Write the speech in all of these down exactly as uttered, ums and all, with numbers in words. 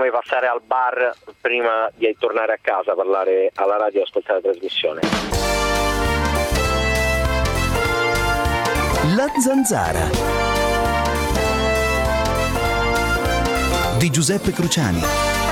come passare al bar prima di tornare a casa, parlare alla radio e ascoltare la trasmissione. La Zanzara di Giuseppe Cruciani.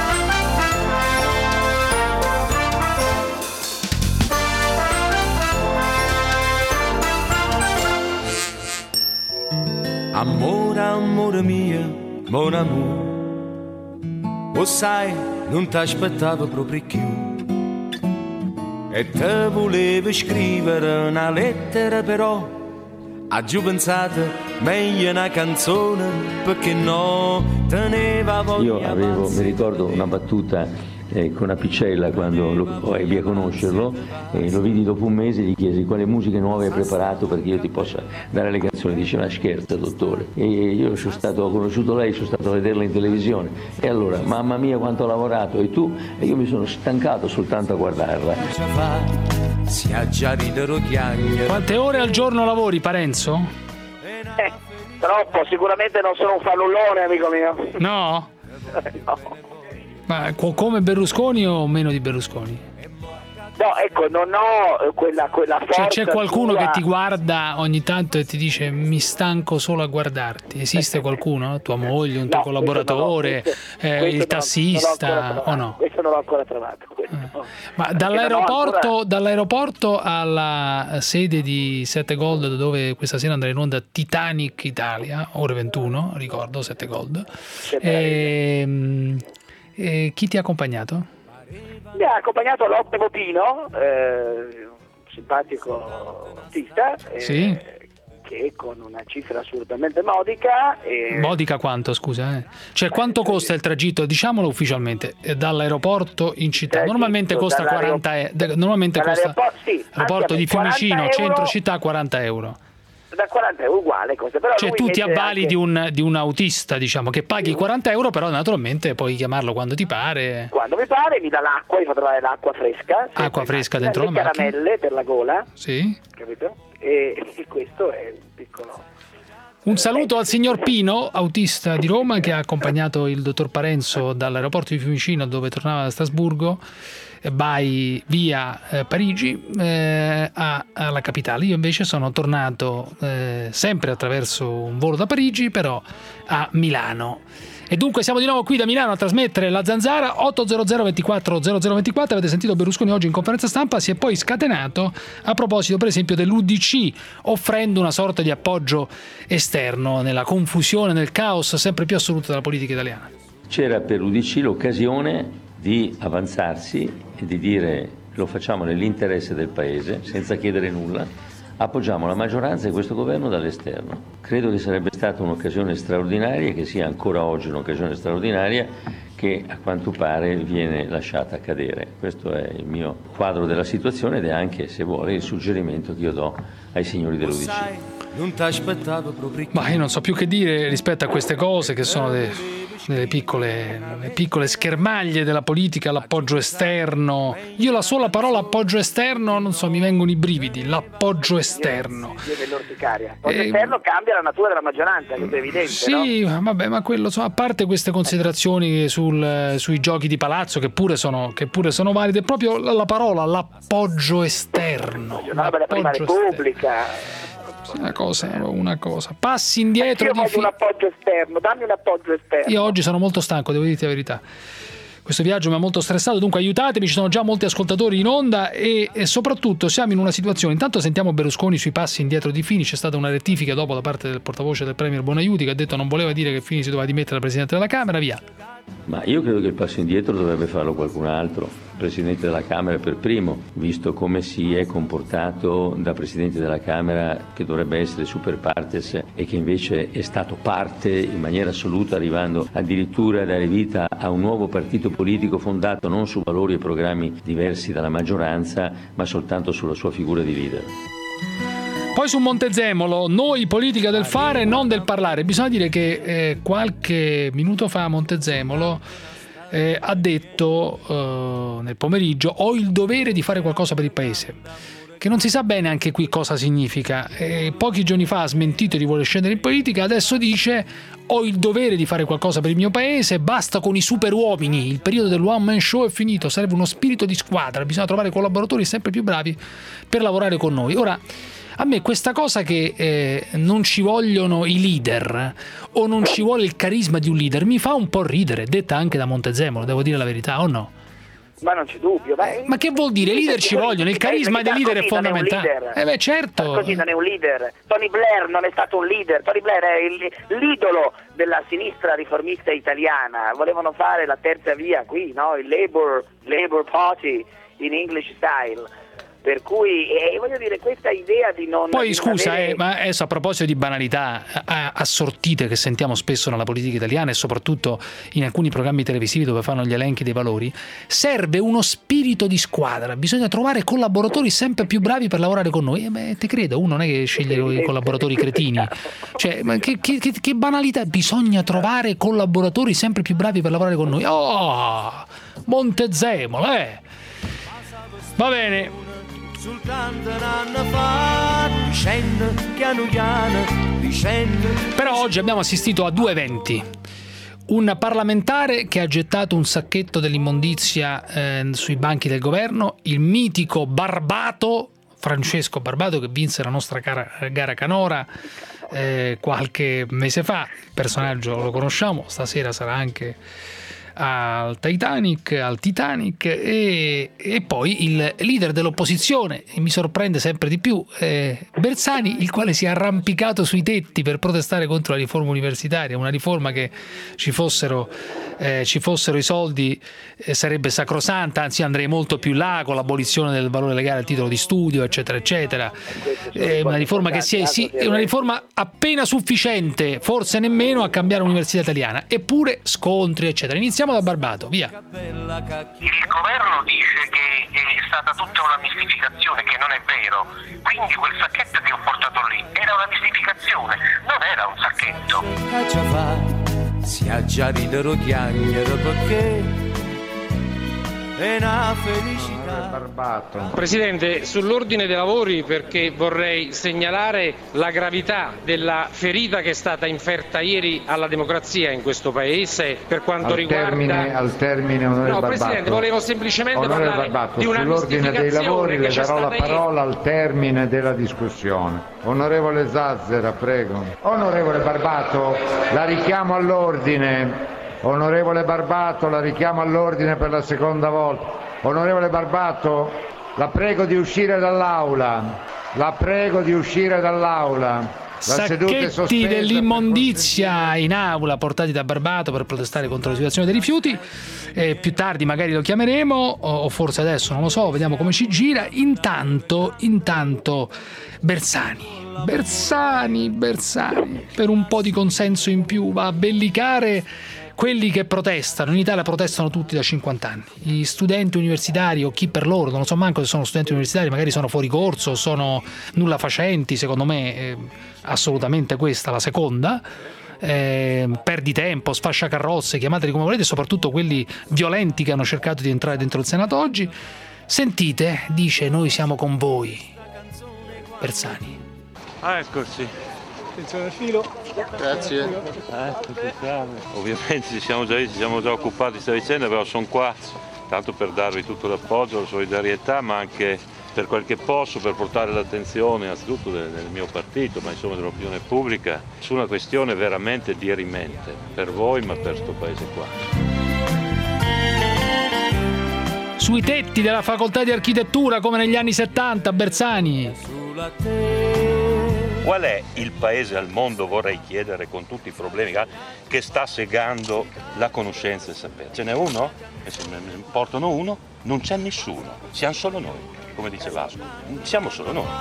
Amore, amore mio, mon amour, lo sai, non t'aspettavo proprio più. E te volevo scrivere una lettera, però a giù pensate meglio una canzone, perché no teneva voglia. Io avevo, mi ricordo una battuta eh, con Apicella quando lo ebbi a conoscerlo, e lo vidi dopo un mese, gli chiesi quale musiche nuove hai preparato perché io ti possa dare le canzoni. Diceva scherza dottore, e io sono stato, ho conosciuto lei, sono stato a vederla in televisione, e allora mamma mia quanto ho lavorato, e tu? E io mi sono stancato soltanto a guardarla. Quante ore al giorno lavori, Parenzo? Eh, troppo, sicuramente non sono un fannullone, amico mio. No? No. Ma come Berlusconi o meno di Berlusconi? No, ecco, non ho quella, quella forza. Cioè c'è qualcuno tua... che ti guarda ogni tanto e ti dice mi stanco solo a guardarti. Esiste qualcuno? Tua moglie, un tuo no, collaboratore, questo, eh, questo il tassista o no? Questo non l'ho ancora trovato. Eh. Ma dall'aeroporto, ancora... dall'aeroporto alla sede di Sette Gold, dove questa sera andrà in onda Titanic Italia, ore ventuno, ricordo, Sette Gold. E, e chi ti ha accompagnato? Mi ha accompagnato l'ottimo Pino, eh, simpatico artista, eh, sì. che con una cifra assolutamente modica. E... Modica quanto, scusa? Eh? Cioè quanto costa il tragitto, diciamolo ufficialmente, dall'aeroporto in città? Normalmente costa quaranta euro. Normalmente costa sì, aeroporto di Fiumicino, euro, centro città, quaranta euro. Da quaranta euro uguale cosa, però cioè tu ti avvali anche... di, un, di un autista, diciamo, che paghi quaranta euro, però naturalmente puoi chiamarlo quando ti pare. Quando mi pare, mi dà l'acqua, mi fa trovare l'acqua fresca. Acqua fresca dentro la macchina. Caramelle per la gola. Sì. Capito? E, e questo è un piccolo... Un saluto al signor Pino, autista di Roma, che ha accompagnato il dottor Parenzo dall'aeroporto di Fiumicino, dove tornava da Strasburgo, by via eh, Parigi eh, a, alla capitale. Io invece sono tornato eh, sempre attraverso un volo da Parigi, però a Milano. E dunque siamo di nuovo qui da Milano a trasmettere La Zanzara. Otto zero zero ventiquattro zero zero ventiquattro. Avete sentito Berlusconi oggi in conferenza stampa, si è poi scatenato a proposito per esempio dell'U D C, offrendo una sorta di appoggio esterno nella confusione, nel caos sempre più assoluto della politica italiana. C'era per l'U D C l'occasione di avanzarsi e di dire lo facciamo nell'interesse del Paese, senza chiedere nulla, appoggiamo la maggioranza e questo governo dall'esterno. Credo che sarebbe stata un'occasione straordinaria, che sia ancora oggi un'occasione straordinaria, che a quanto pare viene lasciata cadere. Questo è il mio quadro della situazione ed è anche, se vuole, il suggerimento che io do ai signori dell'U D C. Ma io non so più che dire rispetto a queste cose che sono de... delle piccole, le piccole schermaglie della politica, l'appoggio esterno. Io la sola parola appoggio esterno, non so, mi vengono i brividi. L'appoggio esterno. L'appoggio eh, esterno cambia la natura della maggioranza, che è evidente. Sì, no? Vabbè, ma quello, insomma, a parte queste considerazioni sul, sui giochi di palazzo, che pure sono, che pure sono valide, proprio la, la parola l'appoggio esterno. Una bella prima Repubblica. Una cosa, una cosa. Passi indietro. Io di voglio fi- un appoggio esterno, dammi un appoggio esterno. Io oggi sono molto stanco, devo dirti la verità. Questo viaggio mi ha molto stressato, dunque aiutatemi, ci sono già molti ascoltatori in onda e, e soprattutto siamo in una situazione. Intanto sentiamo Berlusconi sui passi indietro di Fini, c'è stata una rettifica dopo da parte del portavoce del Premier Bonaiuti che ha detto non voleva dire che Fini si doveva dimettere da Presidente della Camera, via. Ma io credo che il passo indietro dovrebbe farlo qualcun altro, il Presidente della Camera per primo, visto come si è comportato da Presidente della Camera che dovrebbe essere super partes e che invece è stato parte in maniera assoluta, arrivando addirittura a dare vita a un nuovo partito politico fondato non su valori e programmi diversi dalla maggioranza, ma soltanto sulla sua figura di leader. Poi su Montezemolo, noi politica del fare, non del parlare. Bisogna dire che eh, qualche minuto fa Montezemolo eh, ha detto eh, nel pomeriggio ho il dovere di fare qualcosa per il Paese. che non si sa bene anche qui cosa significa. E pochi giorni fa ha smentito di voler scendere in politica, adesso dice: ho il dovere di fare qualcosa per il mio paese, basta con i super uomini, il periodo del one man show è finito, serve uno spirito di squadra, bisogna trovare collaboratori sempre più bravi per lavorare con noi. Ora, a me questa cosa che eh, non ci vogliono i leader o non ci vuole il carisma di un leader mi fa un po' ridere, detta anche da Montezemolo, devo dire la verità, o no? Ma non c'è dubbio. Ma, ma che vuol dire? I leader ci vogliono, il carisma dei leader è fondamentale. Eh beh, certo. Così non è un leader. Tony Blair non è stato un leader. Tony Blair è il, l'idolo della sinistra riformista italiana. Volevano fare la terza via qui, no? Il Labour, Labour Party in English style. Per cui eh, voglio dire, questa idea di non... Poi di scusa, avere... eh, ma adesso a proposito di banalità assortite che sentiamo spesso nella politica italiana e soprattutto in alcuni programmi televisivi dove fanno gli elenchi dei valori, serve uno spirito di squadra, bisogna trovare collaboratori sempre più bravi per lavorare con noi. Eh, beh, te credo, uno non è che sceglie i collaboratori cretini, cioè, ma che, che, che, che banalità, bisogna trovare collaboratori sempre più bravi per lavorare con noi. Oh, Montezemolo, eh! Va bene. Però oggi abbiamo assistito a due eventi. Un parlamentare che ha gettato un sacchetto dell'immondizia eh, sui banchi del governo, il mitico Barbato, Francesco Barbato, che vinse la nostra gara, gara canora eh, qualche mese fa. Il personaggio lo conosciamo, stasera sarà anche al Titanic, al Titanic e, e poi il leader dell'opposizione, e mi sorprende sempre di più, eh, Bersani, il quale si è arrampicato sui tetti per protestare contro la riforma universitaria, una riforma che ci fossero, eh, ci fossero i soldi eh, sarebbe sacrosanta, anzi andrei molto più là con l'abolizione del valore legale al titolo di studio, eccetera eccetera. È una riforma che sia, sì, è una riforma appena sufficiente, forse nemmeno a cambiare l'università italiana, eppure scontri eccetera. Iniziamo da Barbato, via. Il governo dice che è stata tutta una mistificazione, che non è vero, quindi quel sacchetto che ho portato lì era una mistificazione, non era un sacchetto. Si ha già ridere chiagnere perché è una felicità. Barbato. Presidente, sull'ordine dei lavori, perché vorrei segnalare la gravità della ferita che è stata inferta ieri alla democrazia in questo Paese per quanto al riguarda... Termine, al termine, onorevole No, Barbato. Presidente, volevo semplicemente onorevole parlare Barbato, di una sull'ordine dei lavori le darò la parola ieri. al termine della discussione. Onorevole Zazzera, prego. Onorevole Barbato, la richiamo all'ordine. Onorevole Barbato, la richiamo all'ordine per la seconda volta. Onorevole Barbato, la prego di uscire dall'aula. La prego di uscire dall'aula. La Sacchetti dell'immondizia in aula portati da Barbato per protestare contro la situazione dei rifiuti. Eh, più tardi magari lo chiameremo, o, o forse adesso, non lo so, vediamo come ci gira. Intanto, intanto Bersani. Bersani, Bersani, per un po' di consenso in più va a bellicare quelli che protestano. In Italia protestano tutti da cinquanta anni, gli studenti universitari o chi per loro, non so manco se sono studenti universitari, magari sono fuori corso, sono nulla facenti, secondo me eh, assolutamente questa la seconda. Eh, perdi tempo, sfascia carrozze, chiamateli come volete, soprattutto quelli violenti che hanno cercato di entrare dentro il Senato oggi. Sentite, dice: noi siamo con voi. Bersani. Ah, eccoci. Attenzione al filo. Grazie. Eh, ovviamente ci siamo già, ci siamo già occupati di questa vicenda, però sono qua tanto per darvi tutto l'appoggio, la solidarietà, ma anche per quel che posso per portare l'attenzione innanzitutto del, del mio partito, ma insomma dell'opinione pubblica, su una questione veramente dirimente per voi, ma per questo paese qua. Sui tetti della facoltà di architettura come negli anni settanta, Bersani. Qual è il paese al mondo, vorrei chiedere, con tutti i problemi che sta segando la conoscenza e il sapere? Ce n'è uno? E se ne portano uno, non c'è nessuno, siamo solo noi, come dice Vasco, siamo solo noi.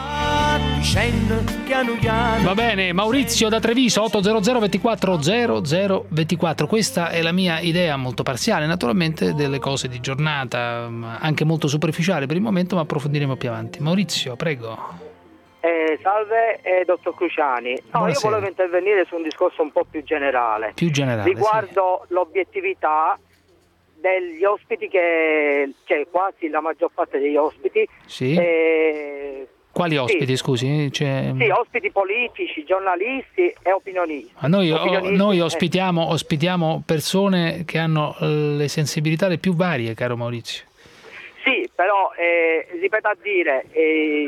Va bene, Maurizio da Treviso, otto zero zero ventiquattro zero zero ventiquattro. Questa è la mia idea molto parziale, naturalmente, delle cose di giornata, anche molto superficiale per il momento, ma approfondiremo più avanti. Maurizio, prego. Eh, salve, eh, dottor Cruciani. No, io volevo intervenire su un discorso un po' più generale. Più generale, riguardo sì. l'obiettività degli ospiti che, cioè quasi la maggior parte degli ospiti. Sì. Eh, Quali ospiti, sì. scusi? C'è... Sì, ospiti politici, giornalisti e opinionisti. Ma noi, opinionisti, noi eh. ospitiamo, ospitiamo persone che hanno le sensibilità le più varie, caro Maurizio. Sì, però eh, ripeto a dire, eh,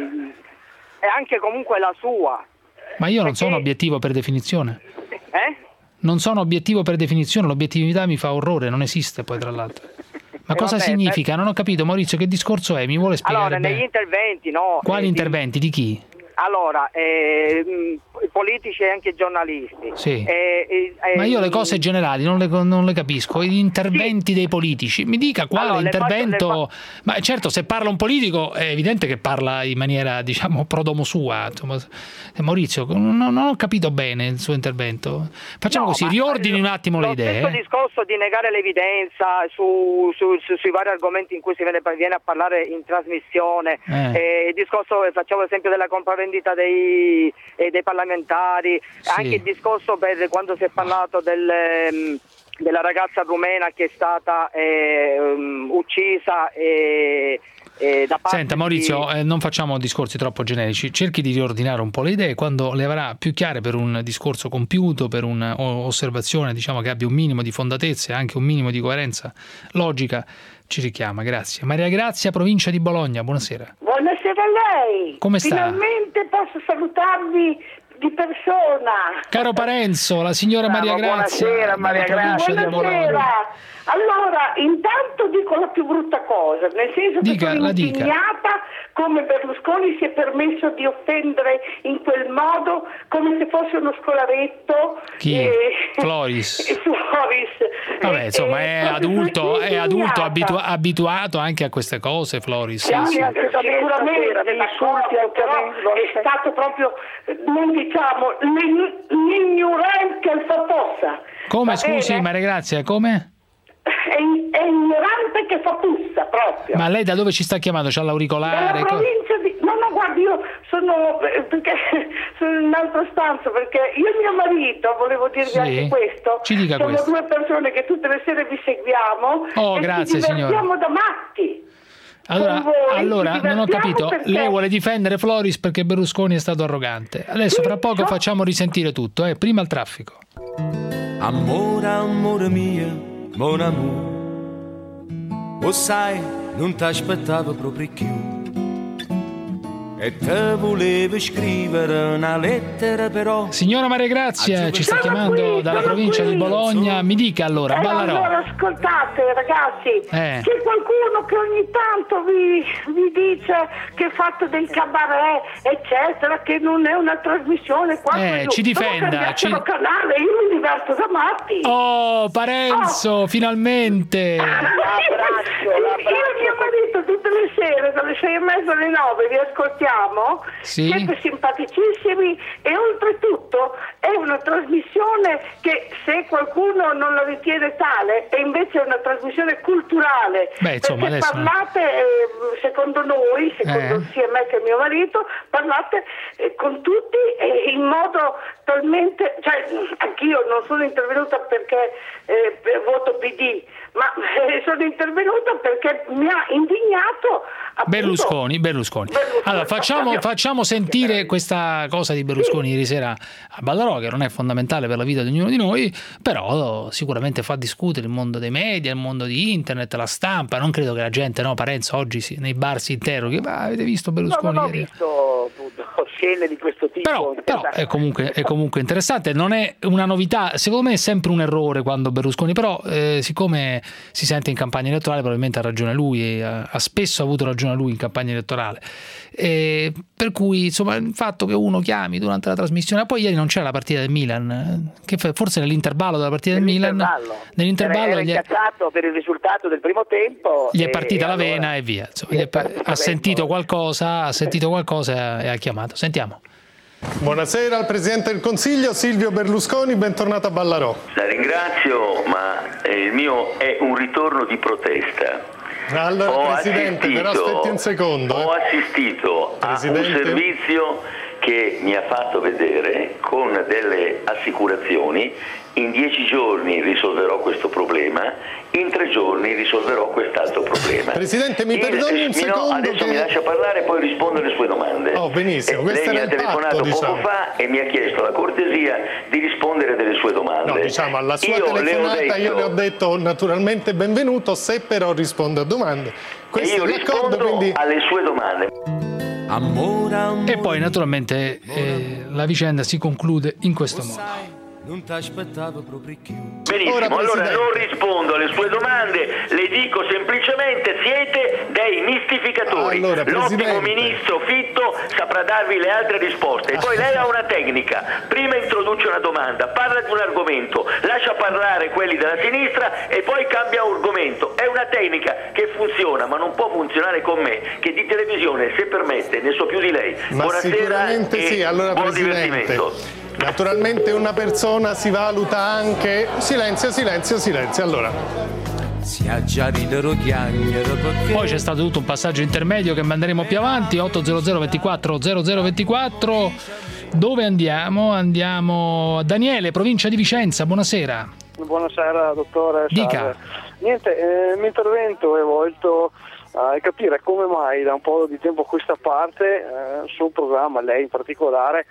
è anche comunque la sua. Ma io non Perché... sono obiettivo per definizione. Eh? Non sono obiettivo per definizione, l'obiettività mi fa orrore, non esiste poi tra l'altro. Ma eh cosa vabbè, significa? per... Non ho capito, Maurizio, che discorso è? Mi vuole spiegare Allora, bene? negli interventi, no? Quali eh, interventi? Di chi? Allora, eh, politici e anche giornalisti. Sì. Eh, eh, Ma io le cose generali non le, non le capisco. Gli interventi sì. dei politici. Mi dica quale allora, intervento. Le faccio, le fa... Ma certo, se parla un politico è evidente che parla in maniera, diciamo, pro domo sua. Insomma, Maurizio, non, non ho capito bene il suo intervento. Facciamo no, così, riordini un attimo le idee. Questo discorso di negare l'evidenza su, su, su, sui vari argomenti in cui si viene, viene a parlare in trasmissione, eh. Eh, il discorso, facciamo l'esempio della compravendita dei, eh, dei parlamentari, sì. Anche il discorso per quando si è parlato del, della ragazza rumena che è stata eh, um, uccisa e, e da parte Senta Maurizio, di... eh, non facciamo discorsi troppo generici, cerchi di riordinare un po' le idee, quando le avrà più chiare per un discorso compiuto, per un'osservazione diciamo che abbia un minimo di fondatezza e anche un minimo di coerenza logica, ci richiama. Grazie. Maria Grazia, provincia di Bologna, buonasera. Buonasera a lei. Come sta? Finalmente posso salutarvi di persona. Caro Parenzo, la signora ah, Maria Grazia. Buonasera Maria Grazia. Buonasera. Allora, intanto dico la più brutta cosa, nel senso dica, che sono la dica. indignata come Berlusconi si è permesso di offendere in quel modo, come se fosse uno scolaretto. Chi? E... Floris. E Floris. Vabbè, insomma, e, è adulto, è adulto abitu- indignata. abituato anche a queste cose, Floris. Sì, sì. Anche sicuramente dei insulti, però è stato proprio, non diciamo, l'ignorante al fa possa. Come, scusi, Maria Grazia, come? È, è ignorante che fa puzza proprio. Ma lei da dove ci sta chiamando? C'ha l'auricolare? Dalla provincia di... No, no, guardi, io sono, perché, sono in un'altra stanza, perché io e mio marito, volevo dirvi sì. anche questo, ci dica siamo questo. due persone che tutte le sere vi seguiamo oh, e grazie, ci divertiamo signora. da matti. Allora, voi, allora non ho capito, perché... lei vuole difendere Floris perché Berlusconi è stato arrogante. Adesso fra poco facciamo risentire tutto, eh? Prima il traffico. Amore, amore mio, mon amour, o sai, non ti aspettavo proprio più. E te volevo scrivere una lettera però. Signora Maria Grazia ci sta sono chiamando qui, dalla sono provincia qui. di Bologna. Mi dica allora, Eh, Ballarò. allora ascoltate ragazzi, Eh. c'è qualcuno che ogni tanto vi, vi dice che è fatto del cabaret eccetera, che non è una trasmissione qua Eh, ci difenda, ci... canale, io mi diverto da matti. Oh, Parenzo, oh. finalmente. L'abbraccio, l'abbraccio. Io e mio marito tutte le sere dalle sei e mezza alle nove vi ascoltiamo. Sì. Siete simpaticissimi e oltretutto è una trasmissione che se qualcuno non la ritiene tale è invece una trasmissione culturale. Beh, insomma, perché adesso... parlate eh, secondo noi, secondo eh. sia me che mio marito, parlate eh, con tutti eh, in modo talmente, cioè anch'io non sono intervenuta perché eh, per voto P D, ma eh, sono intervenuta perché mi ha indignato appunto, Berlusconi, Berlusconi. Berlusconi. Allora facciamo, facciamo sentire questa cosa di Berlusconi ieri sera a Ballarò, che non è fondamentale per la vita di ognuno di noi, però sicuramente fa discutere il mondo dei media, il mondo di internet, la stampa. Non credo che la gente, no, Parenzo, oggi si, nei bar si interroghi, ma avete visto Berlusconi? No, non ho ieri? visto appunto, scene di questo tipo. Però, però è, comunque, è comunque interessante, non è una novità, secondo me è sempre un errore quando Berlusconi, però eh, siccome si sente in campagna elettorale probabilmente ha ragione lui, ha, ha spesso avuto ragione lui in campagna elettorale, e per cui insomma il fatto che uno chiami durante la trasmissione, poi ieri non c'era la partita del Milan, che forse nell'intervallo della partita del Milan, nell'intervallo era gli è, incazzato per il risultato del primo tempo, gli è partita e la allora, vena e via, insomma, gli è, ha sentito qualcosa, ha sentito qualcosa e ha chiamato. Sentiamo. Buonasera al Presidente del Consiglio Silvio Berlusconi, bentornato a Ballarò. La ringrazio, ma eh, il mio è un ritorno di protesta. Allora, ho Presidente, però aspetti un secondo. Ho eh. assistito Presidente. a un servizio che mi ha fatto vedere con delle assicurazioni: in dieci giorni risolverò questo problema, in tre giorni risolverò quest'altro problema. Presidente, mi Il, perdoni un secondo. No, adesso che... mi lascia parlare e poi rispondo alle sue domande. Oh, benissimo. Eh, lei mi ha telefonato patto, poco diciamo. fa e mi ha chiesto la cortesia di rispondere delle sue domande. No, diciamo, alla sua io telefonata le ho detto, io le ho detto naturalmente benvenuto, se però risponde a domande. Questo e io è l'accordo, rispondo quindi... alle sue domande. Amore, amore. E poi naturalmente eh, la vicenda si conclude in questo modo. Non ti aspettavo proprio più. Benissimo, Ora, allora Presidente. non rispondo alle sue domande, le dico semplicemente siete dei mistificatori. Allora, L'ottimo Presidente. ministro Fitto saprà darvi le altre risposte. E poi lei ha una tecnica: prima introduce una domanda, parla di un argomento, lascia parlare quelli della sinistra e poi cambia argomento. È una tecnica che funziona, ma non può funzionare con me, che di televisione, se permette, ne so più di lei. Ma Buonasera sicuramente e sì, allora buon Presidente. divertimento. Naturalmente una persona si valuta anche... Silenzio, silenzio, silenzio. Allora, Si ha già ridere chiacchiere perché. Poi c'è stato tutto un passaggio intermedio che manderemo più avanti. Otto zero zero ventiquattro zero zero ventiquattro. Dove andiamo? Andiamo a Daniele, provincia di Vicenza. Buonasera. Buonasera dottore. Dica. Salve. Niente, eh, il mio intervento è volto a capire come mai da un po' di tempo a questa parte eh, sul programma, lei in particolare,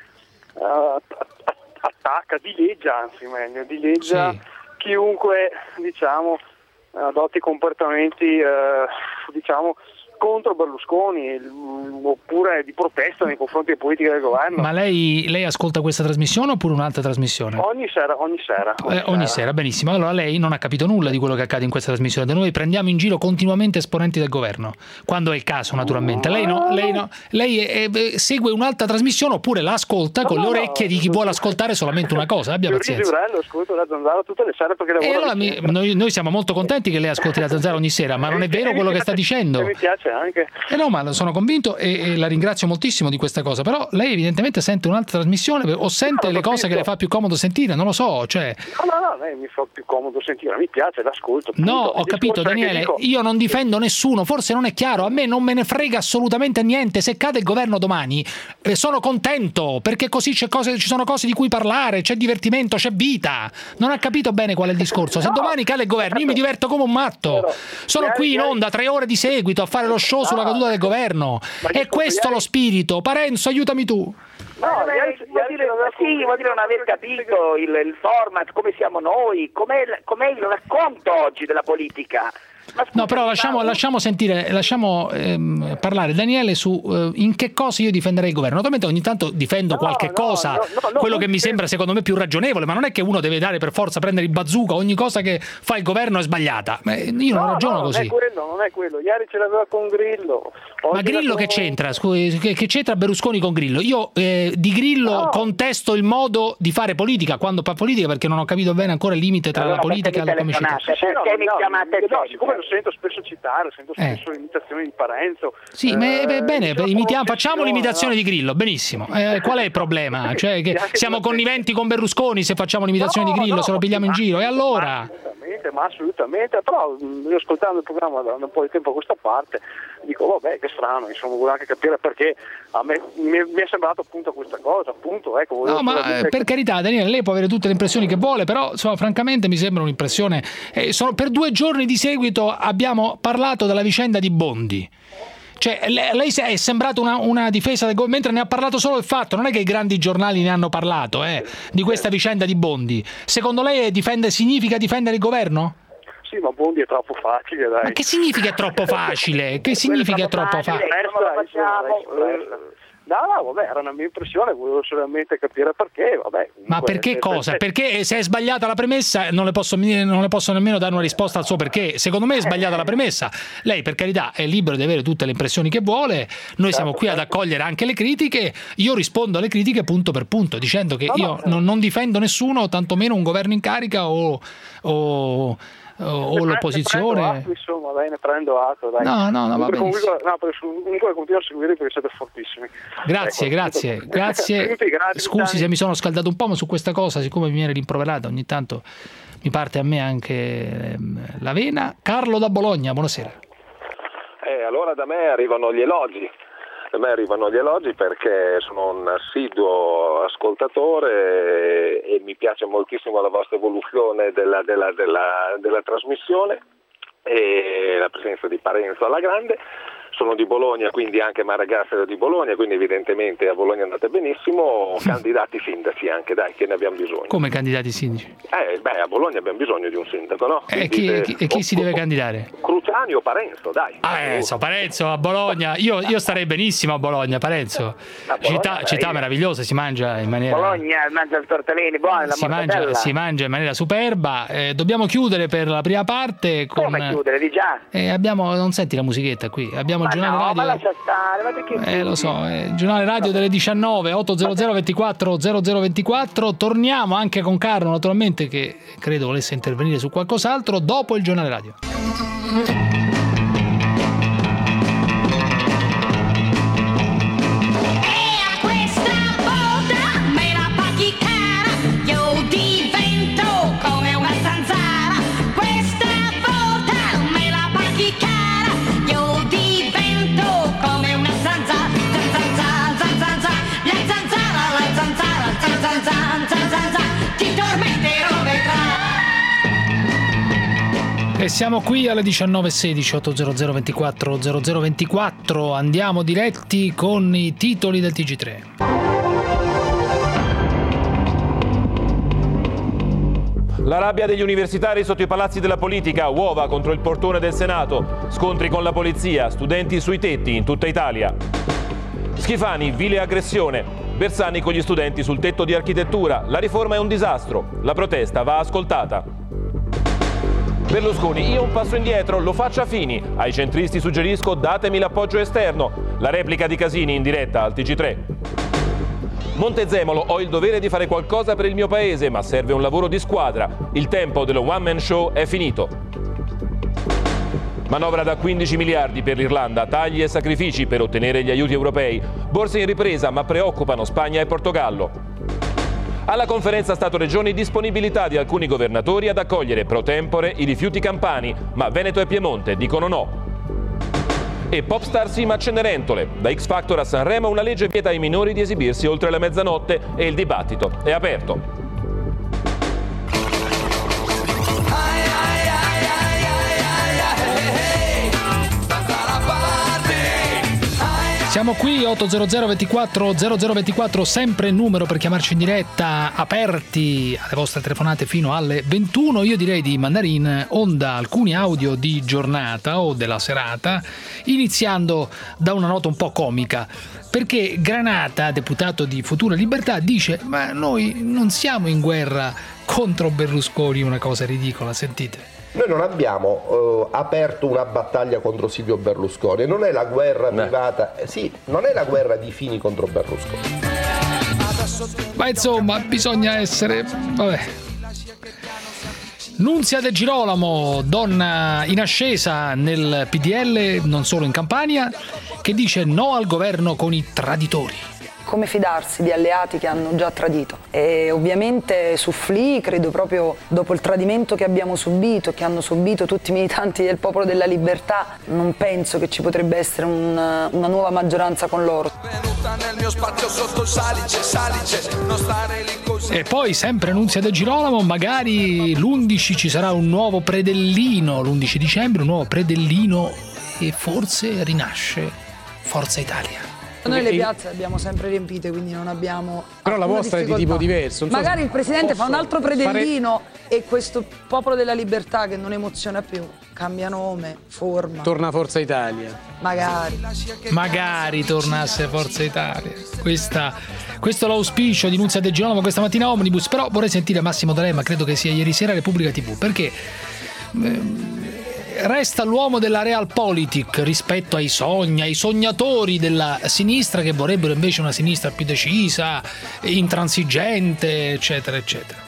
eh, attacca, dileggia, anzi meglio, dileggia Sì. chiunque, diciamo, adotti comportamenti, eh, diciamo, contro Berlusconi, oppure di protesta nei confronti delle politiche del governo. Ma lei, lei ascolta questa trasmissione oppure un'altra trasmissione? Ogni sera, ogni sera. Ogni, Eh, ogni sera, benissimo. Allora lei non ha capito nulla di quello che accade in questa trasmissione. Da noi prendiamo in giro continuamente esponenti del governo, quando è il caso, naturalmente. Lei no, lei no, lei è- è- segue un'altra trasmissione oppure la ascolta con No, le no, orecchie di chi vuole ascoltare solamente una cosa. Abbia Giorgio pazienza. Giurello, ascolto la Zanzara tutte le sere perché E lavoro allora di mi- sera. noi, noi siamo molto contenti che lei ascolti la Zanzara ogni sera, ma non è vero E quello mi che sta piace- dicendo. e mi piace anche. Eh no, ma sono convinto e, e la ringrazio moltissimo di questa cosa, però lei evidentemente sente un'altra trasmissione o sente No, le ho cose che capito. le fa più comodo sentire, non lo so, cioè... No, no, no, lei mi fa più comodo sentire, mi piace, l'ascolto. No, punto. ho Il capito discorso è che Daniele, dico- io non difendo nessuno, forse non è chiaro, a me non me ne frega assolutamente niente, se cade il governo domani eh, sono contento, perché così c'è cose, ci sono cose di cui parlare, c'è divertimento, c'è vita, non ha capito bene qual è il discorso, se No. domani cade il governo io mi diverto come un matto, Però, sono ieri- qui in ieri- onda tre ore di seguito a fare lo show sulla No. caduta del governo, Ma è disculpa, questo ieri- lo spirito, Parenzo aiutami tu. No, Ma ieri- lei vuol ieri dire, aveva sì, vuol dire non aver capito il, il format, come siamo noi, com'è, il- com'è il racconto oggi della politica. Ma No, però scusi, lasciamo, ma- lasciamo sentire, lasciamo ehm, parlare Daniele su eh, in che cosa io difenderei il governo. Naturalmente ogni tanto difendo No, qualche no, cosa, no, no, no, quello non che mi difendo. sembra secondo me più ragionevole, ma non è che uno deve dare per forza, prendere il bazooka, ogni cosa che fa il governo è sbagliata. Ma io non No, ragiono no, così. Non è quello, non è quello. Ieri ce l'aveva con Grillo. Ma Oggi Grillo la- che c'entra? Scusi, che, che c'entra Berlusconi con Grillo? Io eh, di Grillo No. contesto il modo di fare politica, quando fa politica, perché non ho capito bene ancora il limite tra Allora, la politica e perché la mi comicità. telefonate? Sì, no, Perché mi no, chiamate no, sempre? siccome lo sento spesso citare, sento Eh. spesso imitazioni di Parenzo. Sì, ma eh, eh, bene, dice la imitiamo- facciamo professione, l'imitazione no? di Grillo, benissimo. Eh, qual è il problema? Cioè che Anche siamo se- conniventi con Berlusconi se facciamo l'imitazione No, di Grillo, no, se lo pigliamo in ma- giro. E ma allora? assolutamente, ma assolutamente, però mh, io ascoltando il programma da da un po' di tempo a questa parte dico vabbè che strano, insomma volevo anche capire perché a me mi è, mi è sembrato appunto questa cosa, appunto, ecco, volevo No, ma solamente- eh, per carità, Daniele, lei può avere tutte le impressioni che vuole, però insomma, francamente mi sembra un'impressione. Eh, sono- per due giorni di seguito abbiamo parlato della vicenda di Bondi. Cioè, le- lei se- è sembrata una, una difesa del governo, mentre ne ha parlato solo il fatto, non è che i grandi giornali ne hanno parlato eh, di questa vicenda di Bondi. Secondo lei difende, significa difendere il governo? Sì, ma Bondi è troppo facile, dai. Ma che significa è troppo facile? Che significa è troppo facile? Resta, Come lo facciamo? insomma, eh, No, no, vabbè, era una mia impressione, volevo solamente capire perché, vabbè. Ma comunque, perché eh, cosa? per- Perché se è sbagliata la premessa non le, posso, non le posso nemmeno dare una risposta al suo perché. Secondo me è sbagliata la premessa. Lei per carità è libero di avere tutte le impressioni che vuole, noi siamo qui ad accogliere anche le critiche, io rispondo alle critiche punto per punto, dicendo che No, no, io non, non difendo nessuno, tantomeno un governo in carica o, o, o ne pre- l'opposizione. ne prendo atto, insomma, dai, ne prendo atto, dai. No, no, no, va comunque, comunque, benissimo. no, perché su- comunque continuo a seguire perché siete fortissimi. Grazie, Ecco, grazie, tutto- grazie. Tutti, grazie, Scusi Tani. se mi sono scaldato un po', ma su questa cosa, siccome mi viene rimproverata ogni tanto, mi parte a me anche ehm, la vena. Carlo da Bologna, buonasera. Eh, allora da me arrivano gli elogi. A me arrivano gli elogi perché sono un assiduo ascoltatore e mi piace moltissimo la vostra evoluzione della, della, della, della trasmissione e la presenza di Parenzo alla grande. Sono di Bologna, quindi anche Maragassa era di Bologna, quindi evidentemente a Bologna andate benissimo. Candidati sindaci anche, dai, che ne abbiamo bisogno. Come candidati sindaci? Eh, beh, a Bologna abbiamo bisogno di un sindaco, no? E chi, se, chi, e chi si deve candidare? Cruciani o Parenzo, dai. Parenzo, Parenzo a Bologna. Io, io starei benissimo a Bologna, Parenzo. A Bologna, città, città meravigliosa, si mangia in maniera... Bologna mangia il tortellini, buono, la si mortadella. mangia, si mangia in maniera superba. Eh, dobbiamo chiudere per la prima parte con... Come chiudere, di già? Eh, abbiamo, non senti la musichetta qui? Abbiamo Ma il giornale no, radio... ma lascia stare, ma perché Eh, lo so, eh, il giornale radio delle diciannove, ottocento ventiquattro zero zero ventiquattro. Torniamo anche con Carlo, naturalmente, che credo volesse intervenire su qualcos'altro dopo il giornale radio. E siamo qui alle diciannove sedici, ottocento ventiquattro zero zero ventiquattro. Andiamo diretti con i titoli del T G tre. La rabbia degli universitari sotto i palazzi della politica, uova contro il portone del Senato, scontri con la polizia, studenti sui tetti in tutta Italia. Schifani, vile aggressione, Bersani con gli studenti sul tetto di architettura, la riforma è un disastro, la protesta va ascoltata. Berlusconi, io un passo indietro, lo faccia Fini. Ai centristi suggerisco datemi l'appoggio esterno. La replica di Casini in diretta al T G tre. Montezemolo, ho il dovere di fare qualcosa per il mio paese, ma serve un lavoro di squadra. Il tempo dello one man show è finito. Manovra da quindici miliardi per l'Irlanda, tagli e sacrifici per ottenere gli aiuti europei. Borse in ripresa, ma preoccupano Spagna e Portogallo. Alla conferenza Stato-Regioni disponibilità di alcuni governatori ad accogliere pro tempore i rifiuti campani, ma Veneto e Piemonte dicono no. E Popstar Sima a Cenerentole, da X Factor a Sanremo una legge vieta ai minori di esibirsi oltre la mezzanotte e il dibattito è aperto. Siamo qui, ottocento ventiquattro zero zero ventiquattro, sempre il numero per chiamarci in diretta, aperti alle vostre telefonate fino alle ventuno. Io direi di mandare in onda alcuni audio di giornata o della serata, iniziando da una nota un po' comica, perché Granata, deputato di Futuro e Libertà, dice ma noi non siamo in guerra contro Berlusconi, una cosa ridicola, sentite. Noi non abbiamo uh, aperto una battaglia contro Silvio Berlusconi, non è la guerra Beh. privata, eh, sì, non è la guerra di Fini contro Berlusconi. Ma insomma, bisogna essere... vabbè. Nunzia De Girolamo, donna in ascesa nel P D L, non solo in Campania, che dice no al governo con i traditori. Come fidarsi di alleati che hanno già tradito? E ovviamente su F L I credo proprio dopo il tradimento che abbiamo subito, che hanno subito tutti i militanti del Popolo della Libertà, non penso che ci potrebbe essere una, una nuova maggioranza con loro. E poi sempre Nunzia De Girolamo, magari l'undici ci sarà un nuovo predellino, l'undici dicembre un nuovo predellino e forse rinasce Forza Italia. Noi le piazze le abbiamo sempre riempite, quindi non abbiamo. Però la vostra è di tipo diverso. Non so Magari il Presidente fa un altro predellino fare... e questo Popolo della Libertà che non emoziona più cambia nome, forma. Torna Forza Italia. Magari. Magari tornasse Forza Italia. Questa, questo è l'auspicio di Nunzia De Girolamo questa mattina a Omnibus. Però vorrei sentire Massimo D'Alema, credo che sia ieri sera Repubblica tivù, perché ehm, resta l'uomo della realpolitik rispetto ai sogni, ai sognatori della sinistra che vorrebbero invece una sinistra più decisa, intransigente, eccetera, eccetera.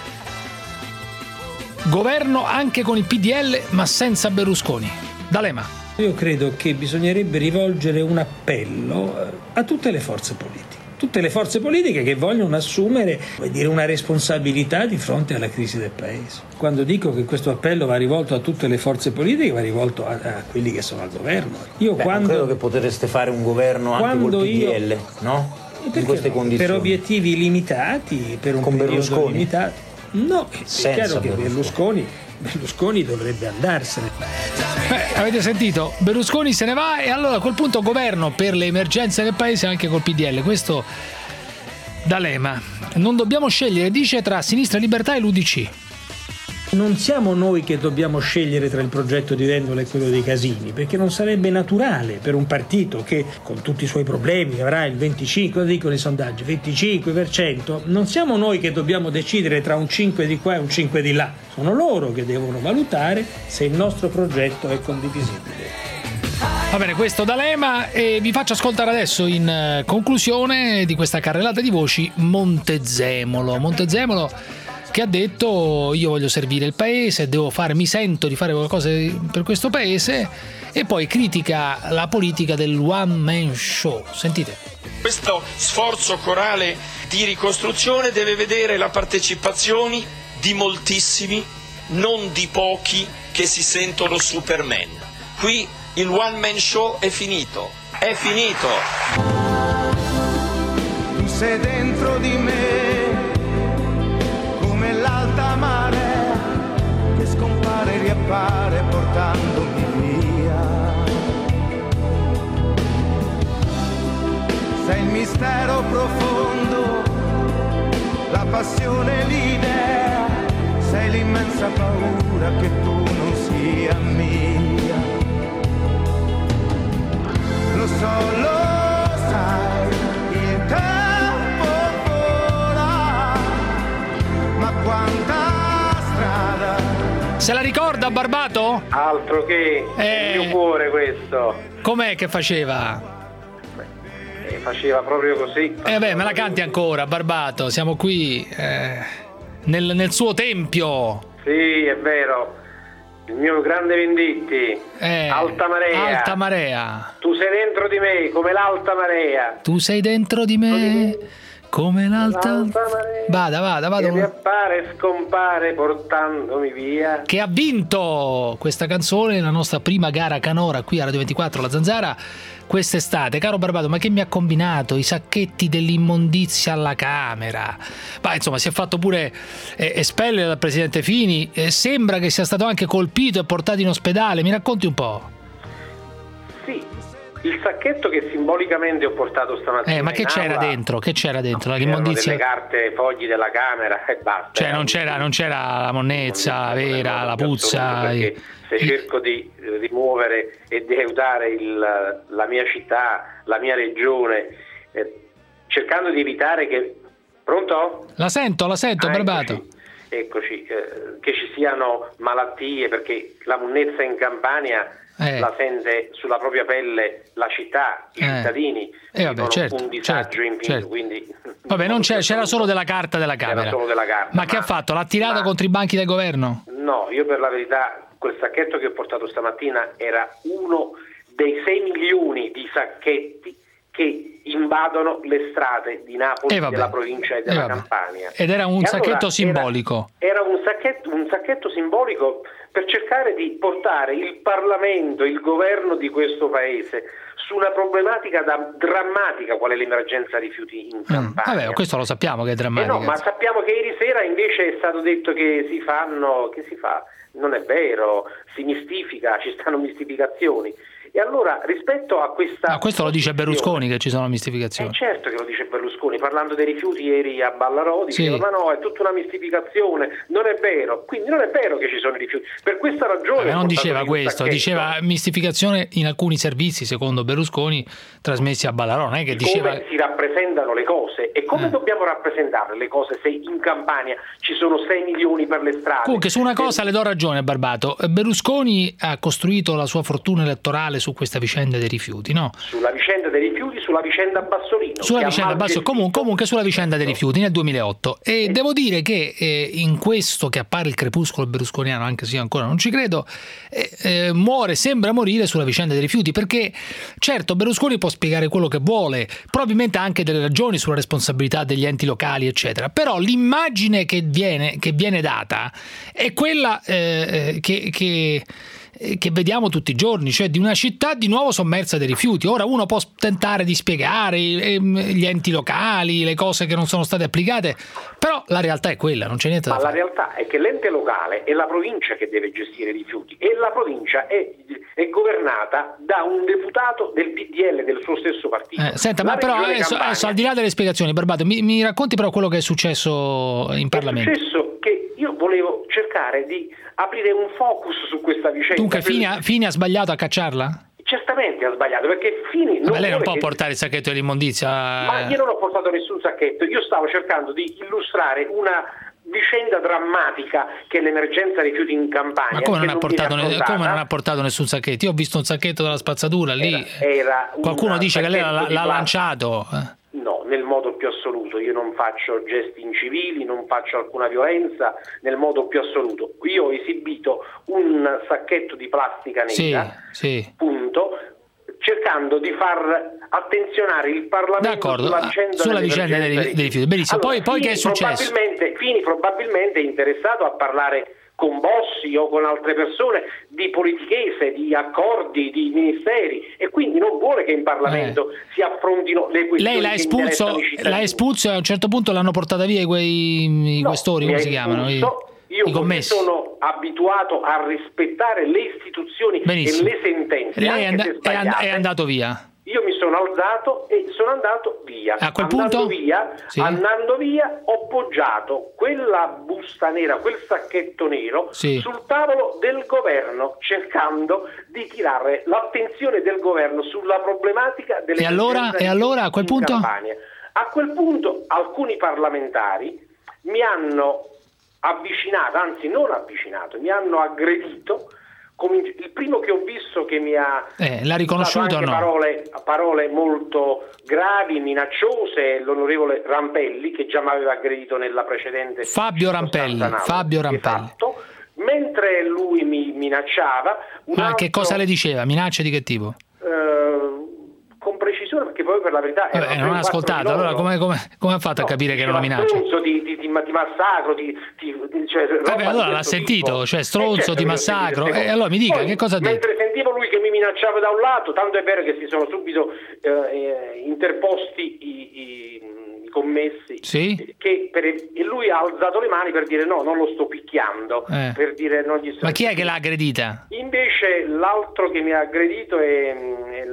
Governo anche con il P D L ma senza Berlusconi. D'Alema. Io credo che bisognerebbe rivolgere un appello a tutte le forze politiche, tutte le forze politiche che vogliono assumere, vuol dire, una responsabilità di fronte alla crisi del Paese. Quando dico che questo appello va rivolto a tutte le forze politiche, va rivolto a, a quelli che sono al governo. Io Beh, quando, non credo che potreste fare un governo anche col P D L, io, no? In queste no? condizioni. Per obiettivi limitati, per un Con periodo Berlusconi? limitato. No, è Senza chiaro che Berlusconi. Berlusconi, Berlusconi dovrebbe andarsene. Beh, avete sentito, Berlusconi se ne va e allora a quel punto governo per le emergenze del paese anche col P D L. Questo D'Alema. Non dobbiamo scegliere, dice, tra Sinistra Libertà e l'U D C. Non siamo noi che dobbiamo scegliere tra il progetto di Vendola e quello dei Casini, perché non sarebbe naturale per un partito che con tutti i suoi problemi avrà il venticinque, lo dicono i sondaggi, venticinque per cento, non siamo noi che dobbiamo decidere tra un cinque di qua e un cinque di là, sono loro che devono valutare se il nostro progetto è condivisibile. Va bene, questo D'Alema, e vi faccio ascoltare adesso in conclusione di questa carrellata di voci Montezemolo. Montezemolo che ha detto: io voglio servire il paese, devo fare, mi sento di fare qualcosa per questo paese, e poi critica la politica del one man show. Sentite. Questo sforzo corale di ricostruzione deve vedere la partecipazione di moltissimi, non di pochi che si sentono Superman. Qui il one man show è finito, è finito. Tu sei dentro di me come l'alta marea che scompare e riappare portandomi via. Sei il mistero profondo, la passione, l'idea, sei l'immensa paura che tu non sia mia. Lo so, lo sai, il tempo vola, ma quanta strada. Se la ricorda Barbato? Altro che Eh. il mio cuore questo. Com'è che faceva? Eh, faceva proprio così. Eh beh, me la canti ancora, Barbato, siamo qui eh, nel, nel suo tempio. Sì, è vero. Il mio grande Venditti. Eh, alta marea. Alta marea. Tu sei dentro di me come l'alta marea. Tu sei dentro di me come l'alta... L'alta marea. Vada, vada, vada. Che riappare e scompare portandomi via. Che ha vinto questa canzone la nostra prima gara canora qui a Radio ventiquattro, la Zanzara, quest'estate. Caro Barbato, ma che mi ha combinato? I sacchetti dell'immondizia alla Camera. Ma insomma, si è fatto pure eh, espellere dal presidente Fini. Eh, sembra che sia stato anche colpito e portato in ospedale. Mi racconti un po'? Sì, il sacchetto che simbolicamente ho portato stamattina. Eh, ma che in c'era aula, dentro? Che c'era dentro? Erano L'immondizia? delle carte, fogli della Camera e basta. Cioè non c'era, non c'era la monnezza vera, la puzza. Perché se cerco di rimuovere e di aiutare il, la mia città, la mia regione, eh, cercando di evitare che... Pronto? La sento, la sento, Ah, Barbato. eccoci, eccoci eh, che ci siano malattie, perché la monnezza in Campania Eh. la sente sulla propria pelle la città, i Eh. cittadini, Eh, vabbè, vivono certo, un disagio certo, infinito, certo. quindi... Vabbè, non c'era, c'era solo della carta della C'era Camera. solo della carta, Ma che ha fatto? L'ha tirata ma- contro i banchi del governo? No, io per la verità quel sacchetto che ho portato stamattina era uno dei sei milioni di sacchetti che invadono le strade di Napoli, Eh, vabbè. della provincia e Eh, della vabbè. Campania. Ed era un E sacchetto allora simbolico. Era, era un, sacchetto, un sacchetto simbolico per cercare di portare il Parlamento, il governo di questo paese su una problematica da, drammatica qual è l'emergenza rifiuti in Mm, Campania. vabbè, questo lo sappiamo che è Eh drammatico. no, ma sappiamo che ieri sera invece è stato detto che si fanno, che si fa? Non è vero, si mistifica, ci stanno mistificazioni. E allora rispetto a questa... Ah, questo lo dice Berlusconi che ci sono mistificazioni. Eh, certo che lo dice Berlusconi, parlando dei rifiuti ieri a Ballarò, diceva Sì. ma no, è tutta una mistificazione, non è vero, quindi non è vero che ci sono i rifiuti, per questa ragione... Vabbè, non ho portato diceva il questo, sacchetto. diceva mistificazione in alcuni servizi, secondo Berlusconi, trasmessi a Ballarò, non è che diceva... Come si rappresentano le cose e come Eh. dobbiamo rappresentare le cose se in Campania ci sono sei milioni per le strade. Comunque su una Se- cosa le do ragione, Barbato. Berlusconi ha costruito la sua fortuna elettorale su questa vicenda dei rifiuti, no? Sulla vicenda dei rifiuti, sulla vicenda Bassolino. Sulla vicenda Bassolino, comunque, comunque sulla vicenda dei rifiuti nel duemilaotto. E eh. devo dire che eh, in questo che appare il crepuscolo berlusconiano, anche se io ancora non ci credo, eh, eh, muore, sembra morire sulla vicenda dei rifiuti, perché certo Berlusconi può spiegare quello che vuole, probabilmente ha anche delle ragioni sulla responsabilità degli enti locali, eccetera, però l'immagine che viene, che viene data è quella eh, che, che che vediamo tutti i giorni, cioè di una città di nuovo sommersa dai rifiuti. Ora uno può tentare di spiegare gli enti locali, le cose che non sono state applicate, però la realtà è quella, non c'è niente da Ma fare. La realtà è che l'ente locale è la provincia che deve gestire i rifiuti e la provincia è, è governata da un deputato del P D L del suo stesso partito. Eh, senta, la ma però adesso, Campania, adesso al di là delle spiegazioni, Barbato, mi, mi racconti però quello che è successo in Parlamento. È successo che io volevo cercare di aprire un focus su questa vicenda. Dunque Fini ha, Fini ha sbagliato a cacciarla? Certamente ha sbagliato, perché Fini non ma lei non può che... portare il sacchetto dell'immondizia. Ma io non ho portato nessun sacchetto, io stavo cercando di illustrare una vicenda drammatica che è l'emergenza rifiuti in Campania. Ma come non, ha non portato, come non ha portato nessun sacchetto? Io ho visto un sacchetto della spazzatura lì. Era, era qualcuno dice che lei l'ha, l'ha lanciato. No, nel modo più assoluto. Io non faccio gesti incivili, non faccio alcuna violenza, nel modo più assoluto. Io ho esibito un sacchetto di plastica nera, sì, sì. punto, cercando di far attenzionare il Parlamento D'accordo, sulla vicenda, sulla vicenda dei, dei rifiuti. Benissimo, allora, poi, poi che è successo? Probabilmente, Fini probabilmente è interessato a parlare con Bossi o con altre persone di politichese, di accordi, di ministeri, e quindi non vuole che in Parlamento eh. si affrontino le questioni. Lei l'ha espulso, l'ha espulso e a un certo punto l'hanno portata via quei i no, questori, come si chiamano? I, io i commessi. sono abituato a rispettare le istituzioni Benissimo. e le sentenze. Lei è, anche and- se è, and- è andato via. Io mi sono alzato e sono andato via. A quel andando punto? Via, sì. Andando via ho poggiato quella busta nera, quel sacchetto nero sì. sul tavolo del governo, cercando di tirare l'attenzione del governo sulla problematica delle E allora, e allora a quel punto? Campania. A quel punto alcuni parlamentari mi hanno avvicinato, anzi non avvicinato, mi hanno aggredito. Il primo che ho visto che mi ha eh, l'ha riconosciuto o no? Parole, parole molto gravi, minacciose, l'onorevole Rampelli, che già mi aveva aggredito nella precedente Fabio Rampelli, Fabio Rampelli. Esatto. Mentre lui mi minacciava un ma altro, che cosa le diceva? Minacce di che tipo? Eh, con precisione, perché poi per la verità Vabbè, non ha ascoltato, allora come, come, come ha fatto no, a capire che non lo minaccia? Stronzo, ti, ti, ti, ti massacro, ti, ti, cioè, Vabbè, allora l'ha sentito, tipo. Cioè stronzo, eh certo, ti massacro, e eh, allora mi dica, poi, che cosa ha detto? Mentre sentivo lui che mi minacciava da un lato, tanto è vero che si sono subito eh, interposti i, i, i commessi, sì? che per, e lui ha alzato le mani per dire no, non lo sto picchiando, eh. per dire non gli sto Ma chi è che l'ha aggredita? Invece l'altro che mi ha aggredito è, è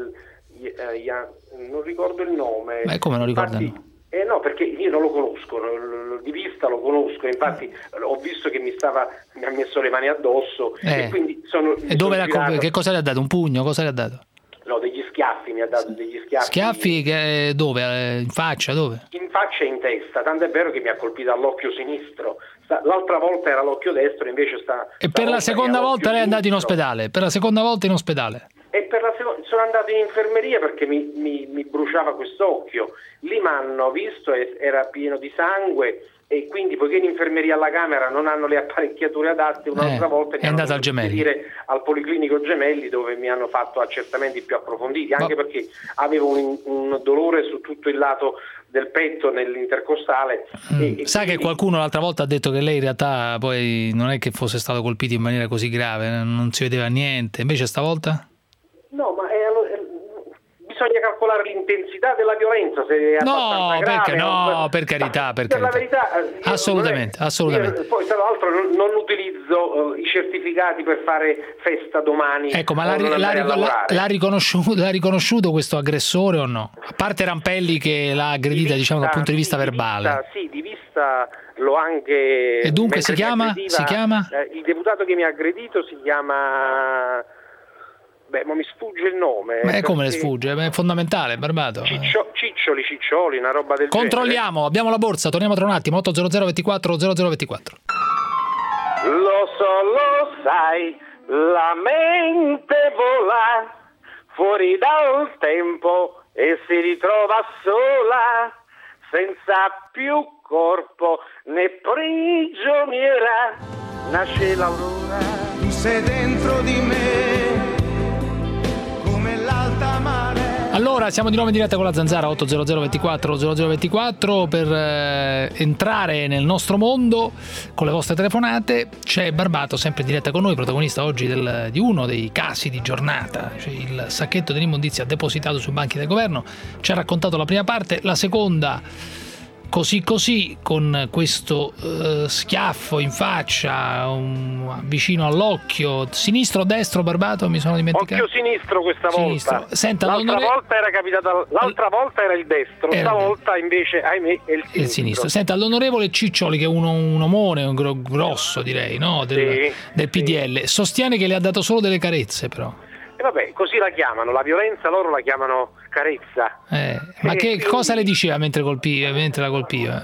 non ricordo il nome. Ma come non ricordo? Eh no, perché io non lo conosco, di vista lo conosco, infatti ho visto che mi stava mi ha messo le mani addosso eh. e quindi sono E dove sono la, girato... che cosa le ha dato? Un pugno? Cosa le ha dato? No, degli schiaffi, mi ha dato degli schiaffi. Schiaffi che, dove? In faccia, dove? In faccia e in testa, tanto è vero che mi ha colpito all'occhio sinistro. L'altra volta era l'occhio destro, invece sta... E per la seconda volta lei è andato in ospedale? Per la seconda volta in ospedale? E per la seconda sono andato in infermeria perché mi, mi, mi bruciava quest'occhio. Lì mi hanno visto, era pieno di sangue, e quindi poiché in infermeria alla Camera non hanno le apparecchiature adatte, un'altra eh, volta mi è hanno andato al Gemelli. al Policlinico Gemelli, dove mi hanno fatto accertamenti più approfonditi, anche Ma... perché avevo un, un dolore su tutto il lato del petto, nell'intercostale. Mm. E, e Sa quindi... che qualcuno l'altra volta ha detto che lei in realtà poi non è che fosse stato colpito in maniera così grave, non si vedeva niente, invece stavolta? No, ma è, è, bisogna calcolare l'intensità della violenza, se è no, grave, perché no, non... per carità, per, per carità. la verità assolutamente, è, assolutamente. Io, poi tra l'altro non, non utilizzo uh, i certificati per fare festa domani. Ecco, ma l'ha, l'ha, l'ha, l'ha, riconosciuto, l'ha riconosciuto questo aggressore o no? A parte Rampelli che l'ha aggredita, di diciamo dal punto di vista sì, verbale. Di vista, sì, di vista l'ho anche. E dunque si chiama? si chiama? Eh, il deputato che mi ha aggredito si chiama. Beh, ma mi sfugge il nome. Ma come le sfugge? È fondamentale, Barbato. Ciccio, ciccioli, ciccioli, una roba del Controlliamo, genere. Abbiamo la borsa, torniamo tra un attimo. otto zero zero ventiquattro zero zero ventiquattro. Lo so, lo sai, la mente vola fuori dal tempo e si ritrova sola, senza più corpo né prigioniera, nasce l'aurora. Tu sei dentro di me come l'alta mare. Allora, siamo di nuovo in diretta con la Zanzara otto zero zero ventiquattro zero zero ventiquattro per eh, entrare nel nostro mondo con le vostre telefonate. C'è Barbato sempre in diretta con noi, protagonista oggi del, di uno dei casi di giornata, cioè il sacchetto dell'immondizia depositato sui banchi del governo. Ci ha raccontato la prima parte, la seconda così così, con questo uh, schiaffo in faccia, un, vicino all'occhio sinistro o destro, Barbato, mi sono dimenticato. Occhio sinistro questa sinistro. volta. Senta, l'altra l'onore... volta era capitata, l'altra volta era il destro, era stavolta invece, ahimè, è il sinistro. il sinistro. Senta, l'onorevole Ciccioli, che è uno, un omone, un gro, grosso direi, no? del, sì, del P D L, sì. Sostiene che le ha dato solo delle carezze, però. E vabbè, così la chiamano, la violenza loro la chiamano carezza. Eh, ma e che quindi... cosa le diceva mentre, colpiva, mentre la colpiva?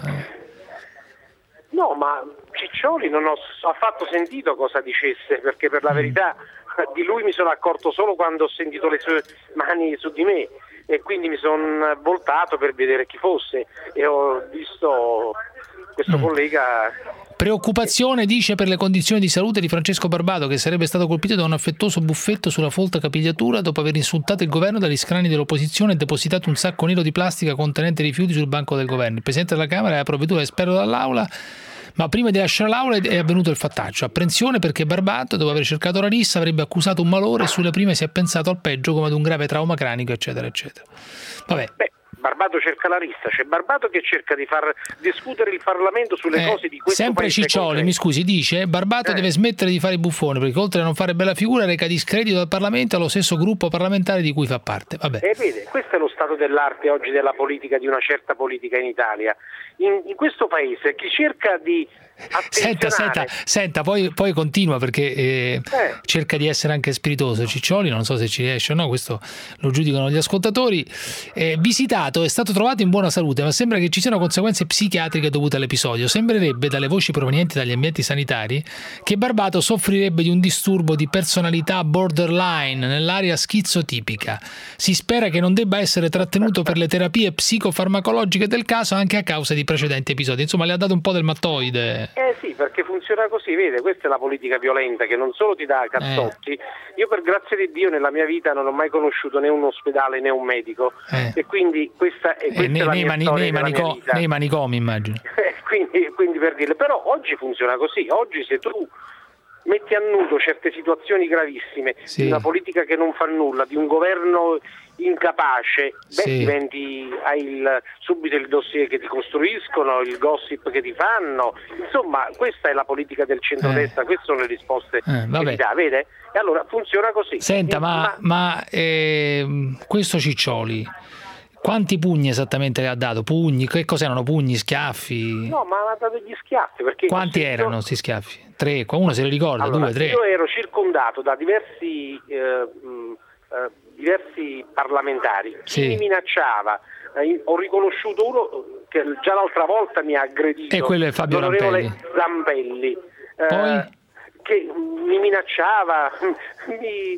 No, ma Ciccioli non ho affatto sentito cosa dicesse, perché per la mm. verità di lui mi sono accorto solo quando ho sentito le sue mani su di me e quindi mi sono voltato per vedere chi fosse e ho visto questo mm. collega. Preoccupazione, dice, per le condizioni di salute di Francesco Barbato, che sarebbe stato colpito da un affettuoso buffetto sulla folta capigliatura dopo aver insultato il governo dagli scranni dell'opposizione e depositato un sacco nero di plastica contenente rifiuti sul banco del governo. Il Presidente della Camera aveva provveduto all'espero dall'aula, ma prima di lasciare l'aula è avvenuto il fattaccio. Apprensione perché Barbato, dopo aver cercato la rissa, avrebbe accusato un malore e sulle prime si è pensato al peggio, come ad un grave trauma cranico, eccetera, eccetera. Vabbè. Beh. Barbato cerca la rissa, c'è Barbato che cerca di far discutere il Parlamento sulle eh, cose di questo sempre paese. Ciccioli, concreto. Mi scusi, dice Barbato eh. deve smettere di fare i buffoni, perché oltre a non fare bella figura reca discredito al Parlamento e allo stesso gruppo parlamentare di cui fa parte. Vabbè. E vede, questo è lo stato dell'arte oggi della politica, di una certa politica in Italia. In, in questo paese chi cerca di Senta, senta, senta, poi, poi continua perché eh, eh. cerca di essere anche spiritoso Ciccioli, non so se ci riesce o no, questo lo giudicano gli ascoltatori. Eh, visitato, è stato trovato in buona salute, ma sembra che ci siano conseguenze psichiatriche dovute all'episodio. Sembrerebbe, dalle voci provenienti dagli ambienti sanitari, che Barbato soffrirebbe di un disturbo di personalità borderline nell'area schizotipica. Si spera che non debba essere trattenuto per le terapie psicofarmacologiche del caso, anche a causa di precedenti episodi. Insomma, le ha dato un po' del mattoide. Eh sì, perché funziona così, vede, questa è la politica violenta che non solo ti dà cazzotti. Eh. Io per grazia di Dio nella mia vita non ho mai conosciuto né un ospedale né un medico eh. e quindi questa, è, questa eh, nei, è la nei, mia mani, storia nei, della manico, mia vita. Nei manicomi immagino. quindi, quindi per dirle, però oggi funziona così, oggi se tu metti a nudo certe situazioni gravissime, sì. di una politica che non fa nulla, di un governo incapace, beh, sì. diventi, hai il, subito il dossier che ti costruiscono, il gossip che ti fanno, insomma questa è la politica del centrodestra, eh. queste sono le risposte eh, che ti dà, vede? E allora funziona così. Senta, e, ma, ma... ma eh, questo Ciccioli quanti pugni esattamente le ha dato? Pugni? Che cos'erano? Pugni, schiaffi? No, ma ha dato gli schiaffi. Perché quanti erano questi schiaffi? Tre? Uno se li ricorda? Allora, due, tre? Io ero circondato da diversi, eh, mh, eh, diversi parlamentari. Chi sì. mi minacciava? Eh, ho riconosciuto uno che già l'altra volta mi ha aggredito. E quello è Fabio l'onorevole Rampelli. Zampelli. Eh, Poi? Che mi minacciava, mi...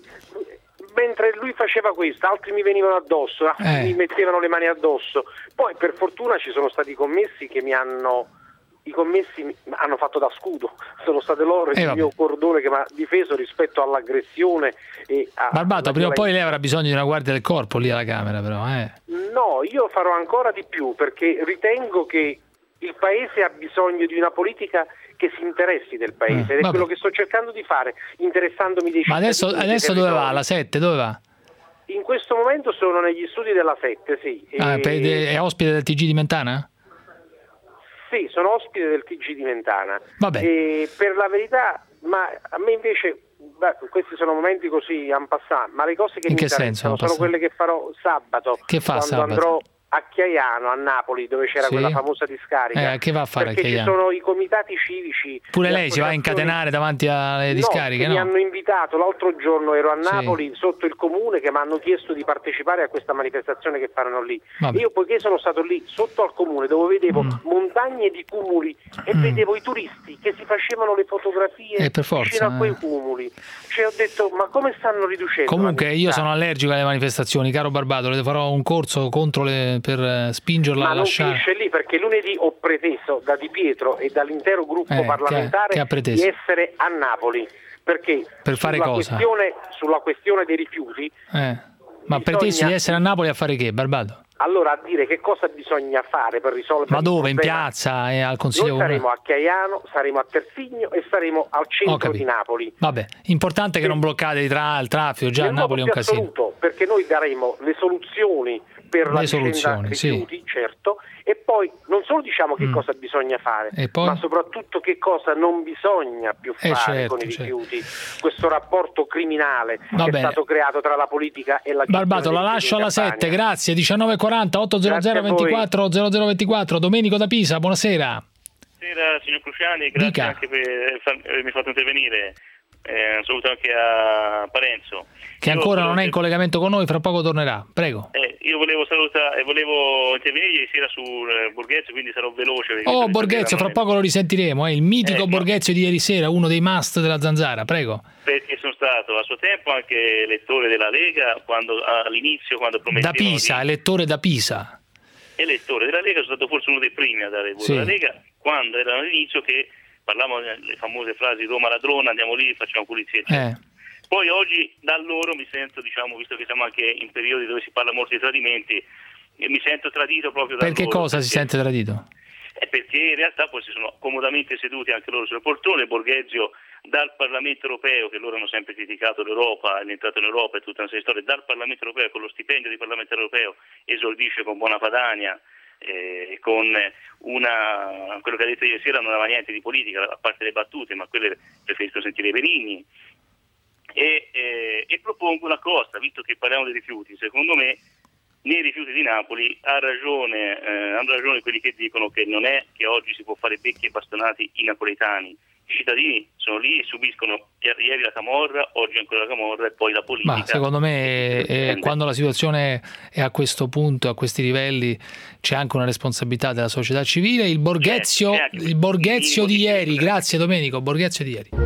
mentre lui faceva questo, altri mi venivano addosso, altri eh. mi mettevano le mani addosso. Poi per fortuna ci sono stati commessi che mi hanno, i commessi mi hanno fatto da scudo, sono state loro eh, il vabbè. mio cordone che mi ha difeso rispetto all'aggressione. E a, Barbato, prima o poi lei avrà bisogno di una guardia del corpo lì alla Camera, però. Eh. No, io farò ancora di più perché ritengo che il Paese ha bisogno di una politica che si interessi del Paese mm, ed è vabbè. quello che sto cercando di fare, interessandomi dei cittadini. Ma adesso, adesso dove va? La sette, dove va? In questo momento sono negli studi della sette, sì. Ah, e... È ospite del T G di Mentana? Sì, sono ospite del T G di Mentana. Vabbè. E per la verità, ma a me invece, beh, questi sono momenti così en passant, ma le cose che In mi che interessano senso, sono quelle che farò sabato, che fa quando sabato? andrò a Chiaiano, a Napoli, dove c'era sì. quella famosa discarica. Eh, che va a fare perché a ci sono i comitati civici. Pure lei si va a incatenare davanti alle discariche, no? no? Mi hanno invitato invitato, l'altro giorno ero a Napoli sì. sotto il comune che mi hanno chiesto di partecipare a questa manifestazione che faranno lì. Vabbè. Io poiché sono stato lì sotto al comune dove vedevo mm. montagne di cumuli e mm. vedevo i turisti che si facevano le fotografie eh, per forza, vicino a quei eh. cumuli, cioè ho detto ma come stanno riducendo? Comunque io sono allergico alle manifestazioni, caro Barbato, le farò un corso contro le, per spingerla ma a lasciare. non finisce lì, perché lunedì ho preteso da Di Pietro e dall'intero gruppo eh, parlamentare che ha, che ha di essere a Napoli, perché per fare sulla cosa? Questione, sulla questione dei rifiuti eh. Ma bisogna... pretesi di essere a Napoli a fare che, Barbato? Allora a dire che cosa bisogna fare per risolvere ma dove? il In piazza e al Consiglio Noi saremo a Chiaiano, saremo a Terzigno e saremo al centro di Napoli. Vabbè, importante che non bloccate il, tra- il traffico, già a Napoli è un casino. Assoluto, perché noi daremo le soluzioni per le la soluzioni, rifiuti, sì. certo, e poi non solo diciamo che mm. cosa bisogna fare, poi? ma soprattutto che cosa non bisogna più fare eh certo, con i certo. rifiuti. Questo rapporto criminale Va che bene. è stato creato tra la politica e la Barbato, la lascio alla sette, grazie. diciannove e quaranta, ottocento ventiquattro zero zero ventiquattro. Domenico da Pisa, buonasera. Buonasera signor Cruciani, grazie Dica. anche per avermi fatto intervenire. Eh, un saluto anche a Parenzo. Che io ancora volevo... non è in collegamento con noi, fra poco tornerà. Prego. Eh, io volevo salutare, volevo intervenire ieri sera su eh, Borghezio, quindi sarò veloce. Oh, Borghezio, fra poco lo risentiremo. È il mitico eh, Borghezio ma... di ieri sera, uno dei must della Zanzara. Prego. Perché sono stato a suo tempo anche elettore della Lega, quando all'inizio, quando promettevano da Pisa, di... elettore da Pisa. Elettore della Lega, sono stato forse uno dei primi a dare il voto sì. alla Lega, quando era all'inizio che parlavano delle famose frasi Roma ladrona, andiamo lì, facciamo pulizia, eccetera. Eh. Poi oggi da loro mi sento, diciamo, visto che siamo anche in periodi dove si parla molto di tradimenti, mi sento tradito proprio da perché loro. Perché cosa perché... si sente tradito? Eh, perché in realtà poi si sono comodamente seduti anche loro sul poltrone. Borghezio dal Parlamento europeo, che loro hanno sempre criticato l'Europa, l'entrata in Europa e tutta una serie di storie, dal Parlamento europeo con lo stipendio di parlamentare europeo esordisce con buona Padania, eh, con una, quello che ha detto ieri sera non aveva niente di politica, a parte le battute, ma quelle preferisco sentire i Benigni. E, eh, e propongo una cosa, visto che parliamo dei rifiuti, secondo me nei rifiuti di Napoli ha ragione, eh, hanno ragione quelli che dicono che non è che oggi si può fare becchi e bastonati i napoletani. I cittadini sono lì e subiscono ieri la camorra, oggi ancora la camorra e poi la politica. Ma secondo me eh, quando la situazione è a questo punto, a questi livelli, c'è anche una responsabilità della società civile. Il Borghezio, eh, il Borghezio di ieri, grazie Domenico, Borghezio di ieri.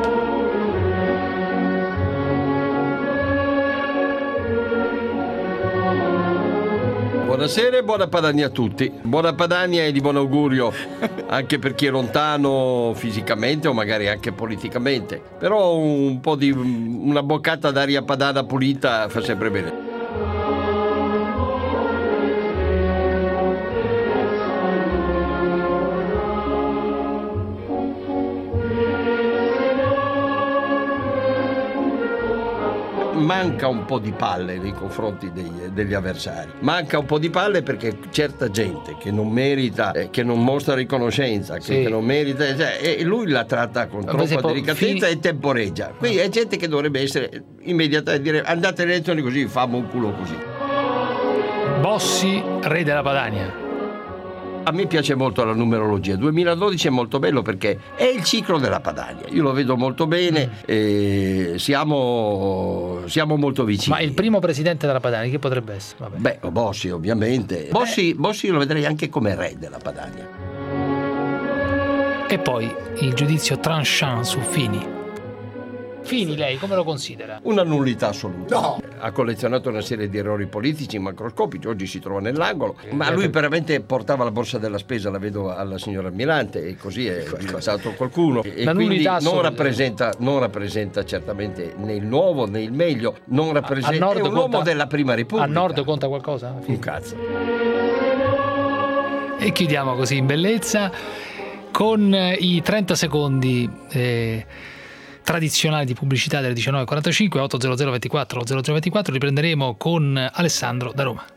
Buonasera e buona Padania a tutti. Buona Padania e di buon augurio anche per chi è lontano fisicamente o magari anche politicamente. Però un po' di una boccata d'aria padana pulita fa sempre bene. Manca un po' di palle nei confronti dei, degli avversari, manca un po' di palle perché certa gente che non merita, eh, che non mostra riconoscenza, che, sì. che non merita, cioè, e lui la tratta con troppa esempio, delicatezza fini... e temporeggia. Qui è gente che dovrebbe essere immediata e dire andate alle elezioni così, famo un culo così. Bossi, re della Padania. A me piace molto la numerologia. duemiladodici è molto bello perché è il ciclo della Padania. Io lo vedo molto bene e siamo, siamo molto vicini. Ma il primo presidente della Padania chi potrebbe essere? Vabbè. Beh, Bossi ovviamente. Bossi, Bossi lo vedrei anche come re della Padania. E poi il giudizio tranchant su Fini. Fini lei come lo considera? Una nullità assoluta. No. Ha collezionato una serie di errori politici macroscopici, oggi si trova nell'angolo, ma lui veramente portava la borsa della spesa, la vedo alla signora Almirante e così è diventato qualcuno e la quindi non rappresenta, non rappresenta certamente né il nuovo né il meglio, non rappresenta, a, a è un conta, uomo della prima Repubblica. A nord conta qualcosa? Un cazzo. E chiudiamo così in bellezza con i trenta secondi eh, tradizionali di pubblicità delle diciannove e quarantacinque, ottocento ventiquattro zero zero ventiquattro. Riprenderemo con Alessandro da Roma.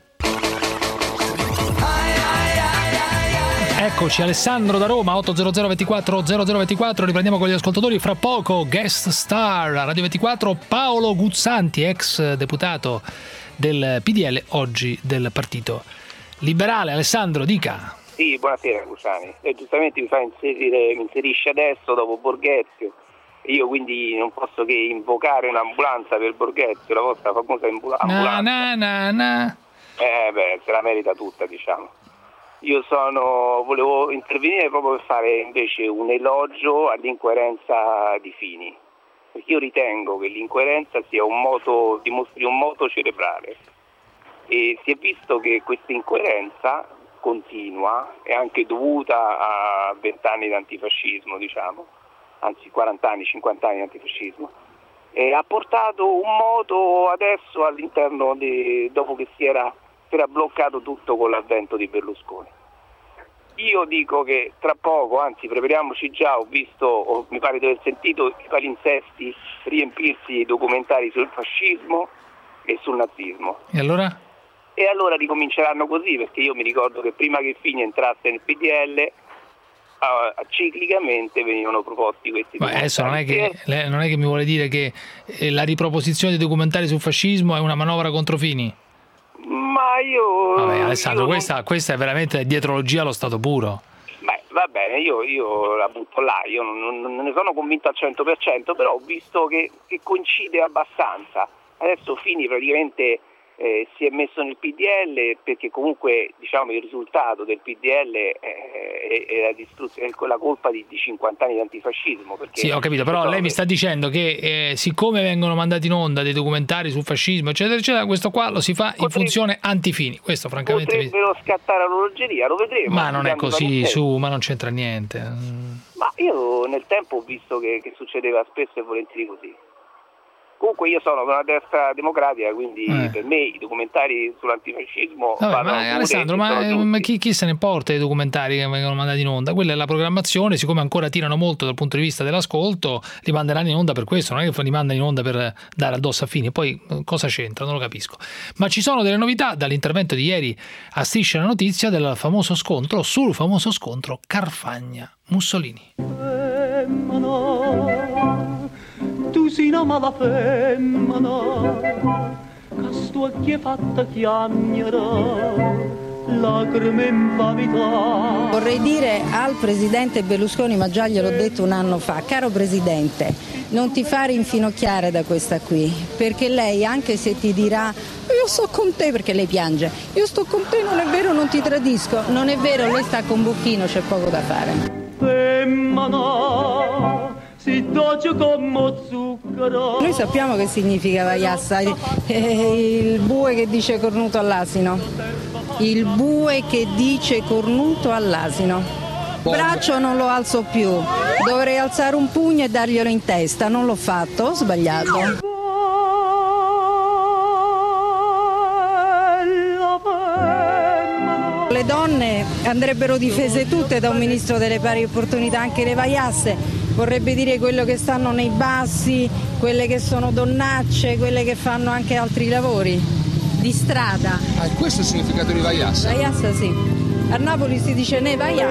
Eccoci, Alessandro da Roma, ottocento ventiquattro zero zero ventiquattro. Riprendiamo con gli ascoltatori. Fra poco guest star a Radio ventiquattro Paolo Guzzanti, ex deputato del P D L, oggi del Partito Liberale. Alessandro, dica. Sì, buonasera Cruciani. E giustamente mi fa inserire, mi inserisce adesso dopo Borghezio. Io quindi non posso che invocare un'ambulanza per Borghezio, la vostra famosa ambulanza. Na, na, na, na. Eh beh, se la merita tutta, diciamo. Io sono, volevo intervenire proprio per fare invece un elogio all'incoerenza di Fini, perché io ritengo che l'incoerenza sia un moto, dimostri un moto cerebrale, e si è visto che questa incoerenza continua, è anche dovuta a vent'anni di antifascismo, diciamo, anzi quaranta anni, cinquanta anni di antifascismo, e ha portato un moto adesso all'interno, di, dopo che si era, si era bloccato tutto con l'avvento di Berlusconi. Io dico che tra poco, anzi prepariamoci già, ho visto, ho, mi pare di aver sentito i palinsesti riempirsi di documentari sul fascismo e sul nazismo. E allora? E allora ricominceranno così, perché io mi ricordo che prima che Fini entrasse nel P D L, Uh, ciclicamente venivano proposti questi Ma adesso non è, che, non è che mi vuole dire che la riproposizione dei documentari sul fascismo è una manovra contro Fini? Ma io... Vabbè, Alessandro, io questa, non... questa è veramente dietrologia allo stato puro. Beh, va bene, io, io la butto là, io non, non, non ne sono convinto al cento per cento, però ho visto che, che coincide abbastanza. Adesso Fini praticamente... Eh, si è messo nel P D L perché comunque, diciamo, il risultato del P D L è, è, è la distruzione, è la colpa di, di cinquanta anni di antifascismo. Sì, ho capito, però lei mi sta dicendo che eh, siccome vengono mandati in onda dei documentari sul fascismo, eccetera, eccetera, questo qua lo si fa in funzione anti-Fini. Questo francamente... Potrebbero scattare l'orologeria, lo vedremo. Ma non è così, su, ma non c'entra niente. Ma io nel tempo ho visto che, che succedeva spesso e volentieri così. Comunque io sono una destra democratica, quindi eh. per me i documentari sull'antifascismo Vabbè, vanno ma Alessandro, ma, ma chi, chi se ne importa dei documentari che vengono mandati in onda? Quella è la programmazione, siccome ancora tirano molto dal punto di vista dell'ascolto, li manderanno in onda per questo, non è che li mandano in onda per dare addosso a Fini. Poi cosa c'entra? Non lo capisco. Ma ci sono delle novità dall'intervento di ieri a Striscia la Notizia del famoso scontro, sul famoso scontro Carfagna-Mussolini. Eh, ma no. Tu sei una mala femmina, che sto occhi è fatta chiagnere, lacrime in pavità. Vorrei dire al presidente Berlusconi, ma già gliel'ho detto un anno fa, caro presidente, non ti fare infinocchiare da questa qui, perché lei, anche se ti dirà io sto con te, perché lei piange, io sto con te, non è vero, non ti tradisco, non è vero, lei sta con Bocchino, c'è poco da fare. Femmina, si dolce come zucchero. Noi sappiamo che significa vaiassa, il, il bue che dice cornuto all'asino, il bue che dice cornuto all'asino. Il braccio non lo alzo più, dovrei alzare un pugno e darglielo in testa, non l'ho fatto, ho sbagliato. Le donne andrebbero difese tutte da un ministro delle pari opportunità, anche le vaiasse, vorrebbe dire quello che stanno nei bassi, quelle che sono donnacce, quelle che fanno anche altri lavori di strada. Ah, questo è il significato di vaiassa? Vaiassa sì, a Napoli si dice ne vaia.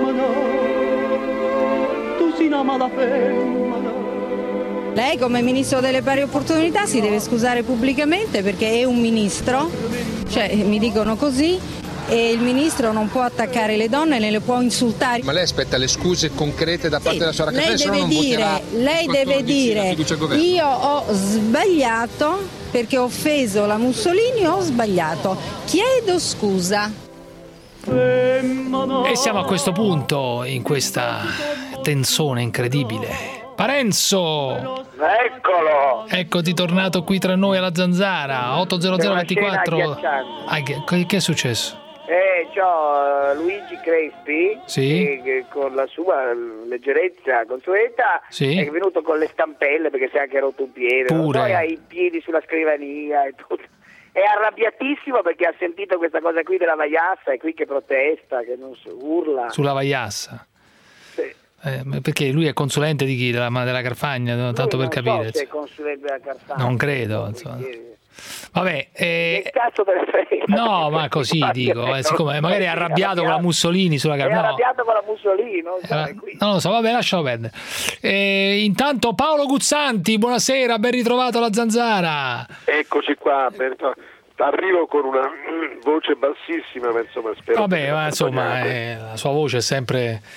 Tu sei una mala femmina. Lei come ministro delle pari opportunità si deve scusare pubblicamente perché è un ministro, cioè mi dicono così, e il ministro non può attaccare le donne, ne le può insultare. Ma lei aspetta le scuse concrete da parte sì, della sua ragazza? Lei deve dire, lei deve dire io ho sbagliato perché ho offeso la Mussolini, ho sbagliato, chiedo scusa. E siamo a questo punto, in questa tensione incredibile. Parenzo! Eccolo! Eccoti tornato qui tra noi alla Zanzara, otto zero zero ventiquattro. Ah, che, che è successo? Eh, c'ho Luigi Crespi, sì? che con la sua leggerezza consueta sì? è venuto con le stampelle perché si è anche rotto un piede. Pure. Poi ha i piedi sulla scrivania e tutto. È arrabbiatissimo perché ha sentito questa cosa qui della vaiassa, è qui che protesta, che non so, urla. Sulla vaiassa? Sì. Eh, perché lui è consulente di chi? Della, della Carfagna, no? Tanto lui per non capire. So se è consulente della Carfagna. Non credo, insomma. Vabbè, eh... che cazzo te ne frega? No, ma così dico, eh, siccome magari è arrabbiato con la Mussolini sulla Carfagna. È arrabbiato con la Mussolini, non so, eh, non lo so, vabbè, lascialo perdere. Eh, intanto Paolo Guzzanti, buonasera, ben ritrovato alla Zanzara. Eccoci qua, Alberto. Arrivo con una voce bassissima, ma insomma spero. Vabbè, ma insomma, eh, la sua voce è sempre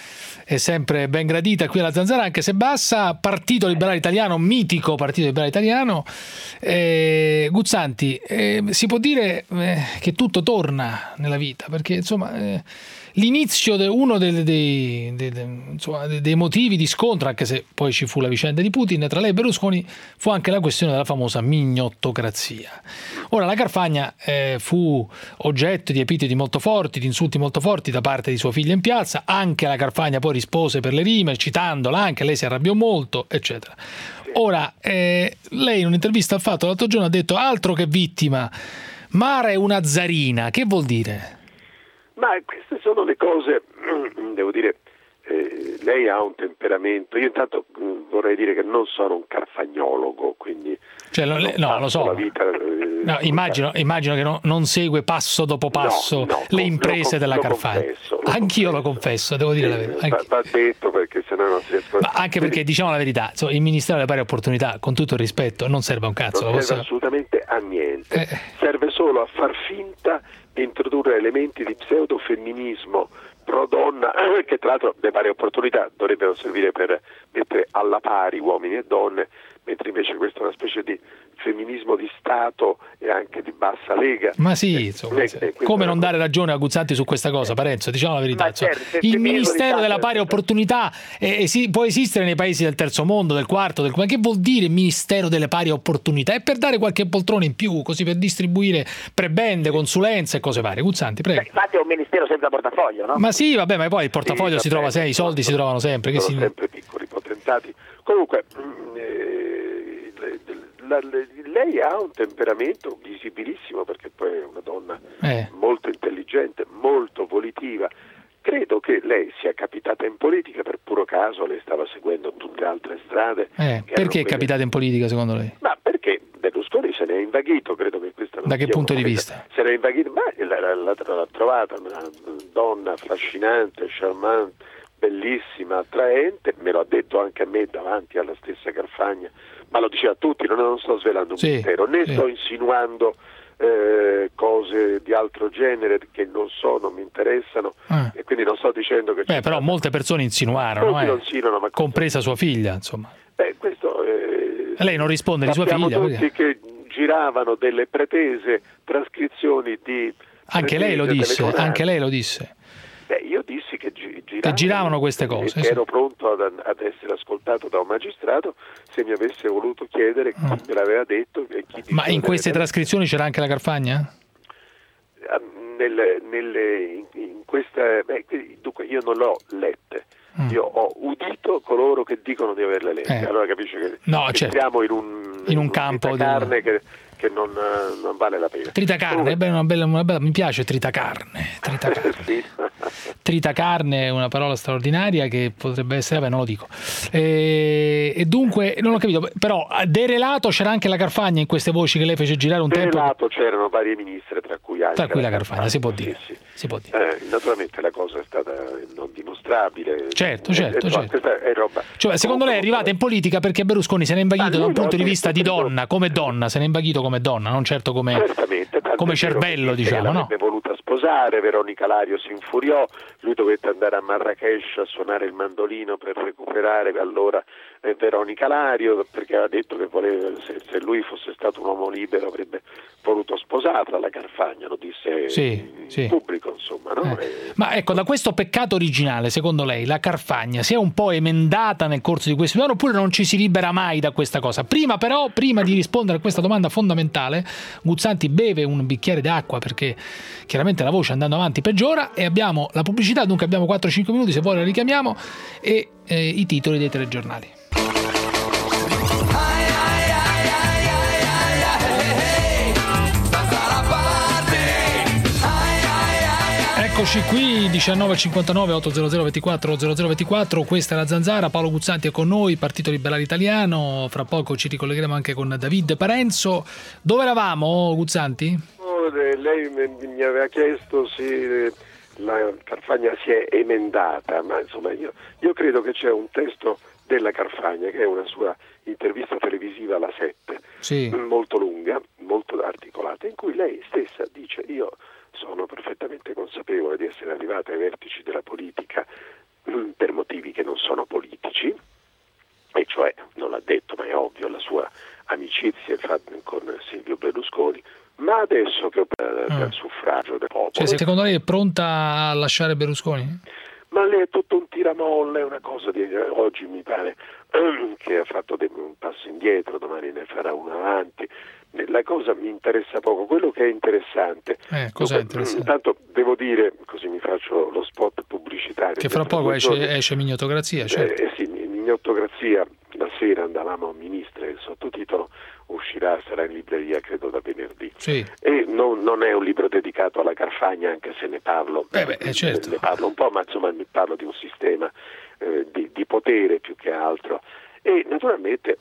è sempre ben gradita qui alla Zanzara, anche se bassa. Partito Liberale Italiano, mitico Partito Liberale Italiano. Eh, Guzzanti, eh, si può dire eh, che tutto torna nella vita, perché insomma eh, l'inizio de uno dei, dei, dei, dei, insomma, dei motivi di scontro, anche se poi ci fu la vicenda di Putin, tra lei e Berlusconi fu anche la questione della famosa mignottocrazia. Ora, la Carfagna eh, fu oggetto di epiteti molto forti, di insulti molto forti da parte di sua figlia in piazza. Anche la Carfagna poi rispose per le rime, citandola anche, lei si arrabbiò molto, eccetera. Ora, eh, lei in un'intervista al Fatto l'altro giorno ha detto: altro che vittima, Mara è una zarina. Che vuol dire? Ma queste sono le cose, devo dire, eh, lei ha un temperamento. Io intanto mh, vorrei dire che non sono un carfagnologo, quindi cioè, lo, no, lo so. La vita, eh, no, immagino, immagino che no, non segue passo dopo passo no, no, le imprese lo, della lo Carfagna. Confesso, Anch'io confesso. lo confesso, devo dire eh, la verità. Va, va detto, perché sennò non si riesce. Ma anche perché, diciamo la verità, insomma, il Ministero delle Pari Opportunità, con tutto il rispetto, non serve a un cazzo. Non lo serve posso... assolutamente a niente. Eh. Serve solo a far finta di introdurre elementi di pseudofemminismo pro donna, che tra l'altro le pari opportunità dovrebbero servire per mettere alla pari uomini e donne, mentre invece questa è una specie di femminismo di Stato e anche di bassa lega. Ma sì, insomma, eh, eh, come non dare ragione a Guzzanti su questa cosa, Parenzo, diciamo la verità. certo, il Ministero della Pari Opportunità eh, esi- può esistere nei paesi del terzo mondo, del quarto, del... ma che vuol dire Ministero delle Pari Opportunità? È per dare qualche poltrona in più, così per distribuire prebende, consulenze e cose varie. Guzzanti, prego. Infatti è un ministero senza portafoglio, no? Ma sì, vabbè, ma poi il portafoglio Sì, si trova sempre, i soldi si trovano sempre. Che sono si... sempre piccoli potentati. Comunque, eh, la, la, lei ha un temperamento visibilissimo, perché poi è una donna eh. molto intelligente, molto volitiva. Credo che lei sia capitata in politica per puro caso, lei stava seguendo tutte altre strade. Eh, perché è capitata in politica secondo lei? Ma perché Berlusconi se ne è invaghito, credo che questa non Da che sia punto di una- vista? Se ne è invaghito, ma l'ha, l'ha, l'ha trovata una donna affascinante, charmante, bellissima, attraente, me lo ha detto anche a me davanti alla stessa Carfagna, ma lo diceva a tutti, non, non sto svelando un Sì, mistero, né sì. sto insinuando eh, cose di altro genere che non so, non mi interessano, Ah. e quindi non sto dicendo che... Beh, però molte persone insinuarono, Molti eh, lo insinuano, ma compresa sua figlia, insomma. Beh, questo, eh, Lei non risponde di sua sappiamo figlia? tutti Perché... che giravano delle pretese trascrizioni di... Anche lei lo pretese disse, telefonate. anche lei lo disse. Beh, io dissi che gi- giravano, Che giravano queste cose, e sì. ero pronto ad, ad essere ascoltato da un magistrato se mi avesse voluto chiedere chi me l'aveva detto e chi Ma in diceva queste delle- trascrizioni c'era anche la Carfagna? nelle, nelle, in, in questa, beh, dunque io non l'ho lette, Mm. io ho udito coloro che dicono di averle lette, Eh. allora capisci che, No, che certo. entriamo in un, In un campo del- carne che, che non, eh, non vale la pena. Tritacarne, beh, una bella, una bella, mi piace tritacarne. Tritacarne. Sì. Tritacarne è una parola straordinaria che potrebbe essere, vabbè, non lo dico. E, e dunque, non ho capito, però derelato c'era anche la Carfagna in queste voci che lei fece girare un Per tempo. lato c'erano varie ministre, tra cui anche Tra cui la la Carfagna, si può dire. Sì, sì. Si può dire. Eh, naturalmente la cosa è stata non dimostrabile. Certo, Eh, certo, eh, certo. Questa è roba. Cioè, secondo lei è arrivata in politica perché Berlusconi se ne è invaghito Ah, da un lui punto l'ha di vista di detto, donna, come donna, se ne è invaghito come donna, non certo come, Certamente, tant'è come vero cervello, che diciamo, no? l'avrebbe voluta sposare, Veronica Lario si infuriò, lui dovette andare a Marrakech a suonare il mandolino per recuperare allora eh, Veronica Lario, perché aveva detto che voleva, se, se lui fosse stato un uomo libero avrebbe voluto sposarla, la Carfagna, lo disse Sì, in sì. pubblico, insomma, no? Eh. E- Ma ecco, da questo peccato originale, secondo lei, la Carfagna si è un po' emendata nel corso di questi anni oppure non ci si libera mai da questa cosa? Prima però, prima di rispondere a questa domanda fondamentale, Guzzanti beve un bicchiere d'acqua perché chiaramente la voce andando avanti peggiora e abbiamo la pubblicità, dunque abbiamo quattro cinque minuti, se vuole la richiamiamo, e eh, i titoli dei telegiornali. Eccoci qui, diciannove e cinquantanove, ottocento ventiquattro zero zero ventiquattro, questa è la Zanzara, Paolo Guzzanti è con noi, Partito Liberale Italiano, fra poco ci ricollegheremo anche con David Parenzo. Dove eravamo, Guzzanti? Oh, eh, lei mi mi aveva chiesto se la Carfagna si è emendata, ma insomma io, io credo che c'è un testo della Carfagna che è una sua intervista televisiva alla sette, Sì. molto lunga, molto articolata, in cui lei stessa dice: io sono perfettamente consapevole di essere arrivata ai vertici della politica mh, per motivi sua amicizia con Silvio Berlusconi, ma adesso che per mm. il suffragio del popolo. Cioè, secondo lei è pronta a lasciare Berlusconi? Ma lei è tutto un tiramolle, una cosa di oggi mi pare che ha fatto un passo indietro, domani ne farà uno avanti. La cosa mi interessa poco, quello che è interessante. Eh, cos'è interessante? Intanto devo dire, così mi faccio lo spot pubblicitario. Che fra poco esce, esce Mignottocrazia, certo. Eh, eh sì, Mignottocrazia, la sera andavamo a Ministra, il sottotitolo uscirà, sarà in libreria credo da venerdì. Sì. E non, non è un libro dedicato alla Carfagna, anche se ne parlo, eh beh, certo. ne parlo un po', ma insomma mi parlo di un sistema eh, di, di potere più che altro. E naturalmente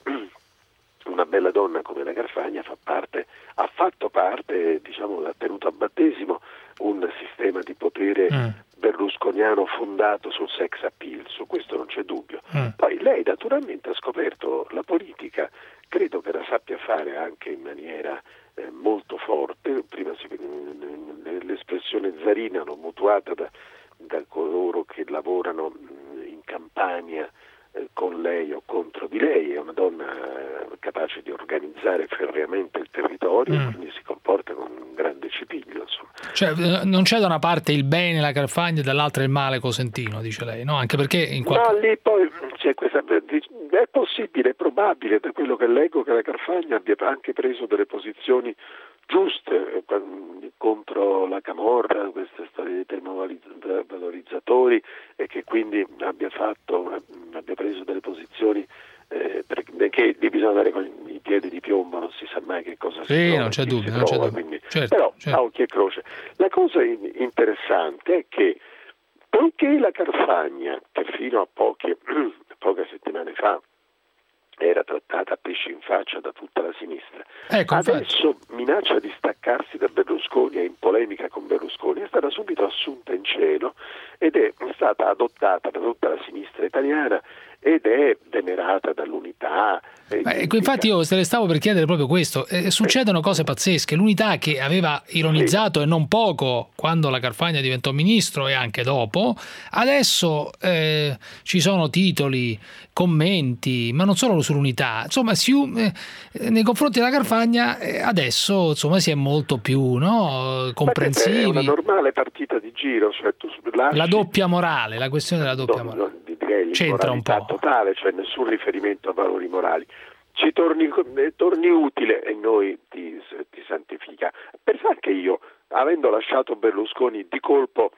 una bella donna come la Carfagna fa parte, ha fatto parte, diciamo, ha tenuto a battesimo un sistema di potere mm. berlusconiano fondato sul sex appeal, su questo non c'è dubbio. Mm. Poi lei naturalmente ha scoperto la politica, credo che la sappia fare anche in maniera eh, molto forte. Prima si, l'espressione zarina l'ho mutuata da, da coloro che lavorano in Campania eh, con lei o contro di lei, è una donna eh, capace di organizzare ferreamente il territorio, mm. quindi si comporta con un grande cipiglio, insomma. Cioè non c'è da una parte il bene, la Carfagna, e dall'altra il male Cosentino, dice lei, no? Anche perché in qualche... Ma lì poi c'è questa, è possibile, è probabile, da quello che leggo, che la Carfagna abbia anche preso delle posizioni giuste contro la camorra, queste storie dei termovalorizzatori, e che quindi abbia fatto, abbia preso delle posizioni eh, perché lì bisogna andare con i piedi di piombo, non si sa mai che cosa si sì, trova, non c'è dubbio, non trova, c'è dubbio. Quindi, certo, però certo. a occhio e croce. La cosa interessante è che poiché la Carfagna, che fino a poche, poche settimane fa era trattata a pesci in faccia da tutta la sinistra, ecco, adesso infatti. minaccia di staccarsi da Berlusconi, è in polemica con Berlusconi, è stata subito assunta in cielo ed è stata adottata da tutta la sinistra italiana ed è venerata dall'Unità. Eh, infatti io se le stavo per chiedere proprio questo, eh, succedono cose pazzesche. L'Unità, che aveva ironizzato sì. e non poco quando la Carfagna diventò ministro e anche dopo, adesso eh, ci sono titoli, commenti, ma non solo sull'Unità, insomma si, eh, nei confronti della Carfagna eh, adesso insomma si è molto più no, comprensivi. È una normale partita di giro, cioè tu lasci... la doppia morale, la questione della doppia no, morale. No, direi c'entra un po'. Totale, cioè nessun riferimento a valori morali. Ci torni, torni utile e noi ti, ti santifica. Pensa che io, avendo lasciato Berlusconi di colpo,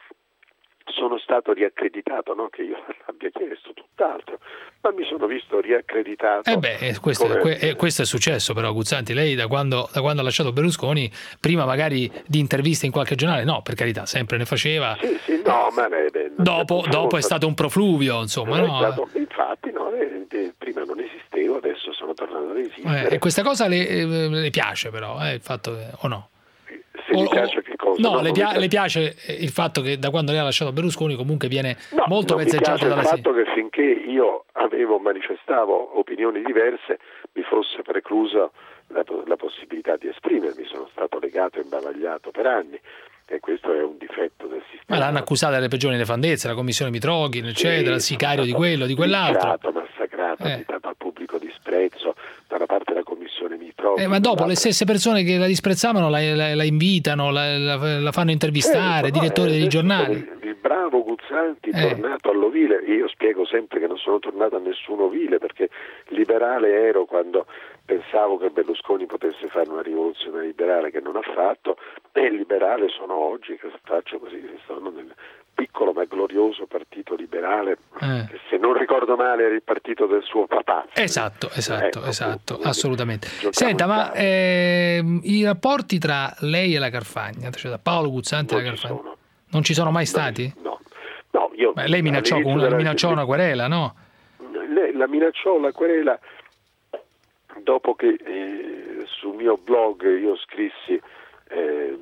sono stato riaccreditato, non che io l'abbia chiesto, tutt'altro, ma mi sono visto riaccreditato. Eh beh, questo, come... è, questo è successo però, Guzzanti, lei da quando, da quando ha lasciato Berlusconi, prima magari di interviste in qualche giornale, no, per carità, sempre ne faceva. Sì, sì, no, ma beh, beh, dopo, dopo è stato un profluvio, insomma, no? Stato, infatti, no, eh, eh, prima non esistevo, adesso sono tornato ad esistere. Eh, e questa cosa le, le piace però, eh, il fatto che, o no? Se o, mi piace che cosa? No, no le, pia- le piace il fatto che da quando lei ha lasciato Berlusconi comunque viene no, molto vezzeggiato dalla sinistra. Il fatto che finché io avevo manifestavo opinioni diverse mi fosse preclusa la, la possibilità di esprimermi, sono stato legato e imbavagliato per anni e questo è un difetto del sistema. Ma l'hanno accusata delle peggiori nefandezze, la commissione Mitroghin, eccetera, il sicario di quello, di quell'altro. Massacrato, massacrato, eh. dato al pubblico disprezzo da una parte della commissione Mitroghin. Eh, ma dopo le stesse persone che la disprezzavano la, la, la invitano, la, la, la fanno intervistare, eh, direttori dei giornali. Il, il bravo Guzzanti è eh. tornato all'ovile, io spiego sempre che non sono tornato a nessun ovile perché liberale ero quando pensavo che Berlusconi potesse fare una rivoluzione liberale che non ha fatto, e liberale sono oggi, che faccio così, sono nel piccolo ma glorioso partito liberale, eh. che se non ricordo male era il partito del suo papà. Esatto, esatto, ecco, esatto, appunto, assolutamente. Diciamo Senta, ma eh, i rapporti tra lei e la Carfagna, cioè da Paolo Guzzanti e la Carfagna, sono. non ci sono mai stati? No, no, io... Beh, lei minacciò, una, della... minacciò una querela, no? Lei la minacciò la querela dopo che eh, sul mio blog io scrissi eh,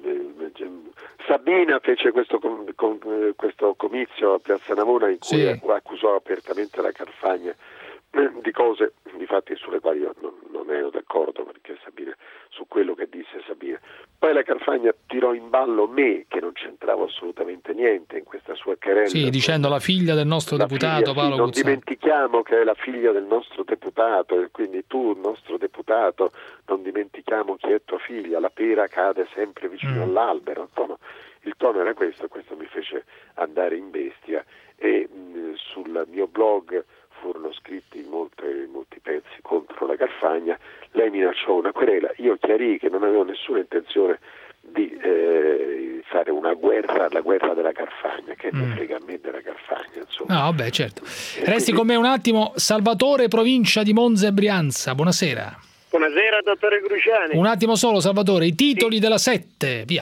Sabina fece questo, com, com, questo comizio a Piazza Navona in cui sì. accusò apertamente la Carfagna eh, di cose difatti sulle quali io non, non ero d'accordo, perché Sabina, su quello che disse Sabina. Poi la Carfagna tirò in ballo me, che non c'entravo assolutamente niente in questa sua querela. Sì, dicendo la figlia del nostro la deputato figlia, Paolo sì, non Guzzanti. dimentichiamo che è la figlia del nostro deputato deputato, e quindi tu, il nostro deputato, non dimentichiamo chi è tua figlia, la pera cade sempre vicino mm. all'albero. Insomma, il tono era questo, questo mi fece andare in bestia, e mh, sul mio blog furono scritti molti, molti pezzi contro la Carfagna. Lei minacciò una querela, io chiarii che non avevo nessuna intenzione di eh, fare una guerra, la guerra della Carfagna, che mm. ne frega a me della Carfagna, insomma. No, vabbè, certo. Resti con me un attimo. Salvatore, provincia di Monza e Brianza, buonasera. Buonasera, dottore Cruciani. Un attimo solo, Salvatore, i titoli sì. della sette, via.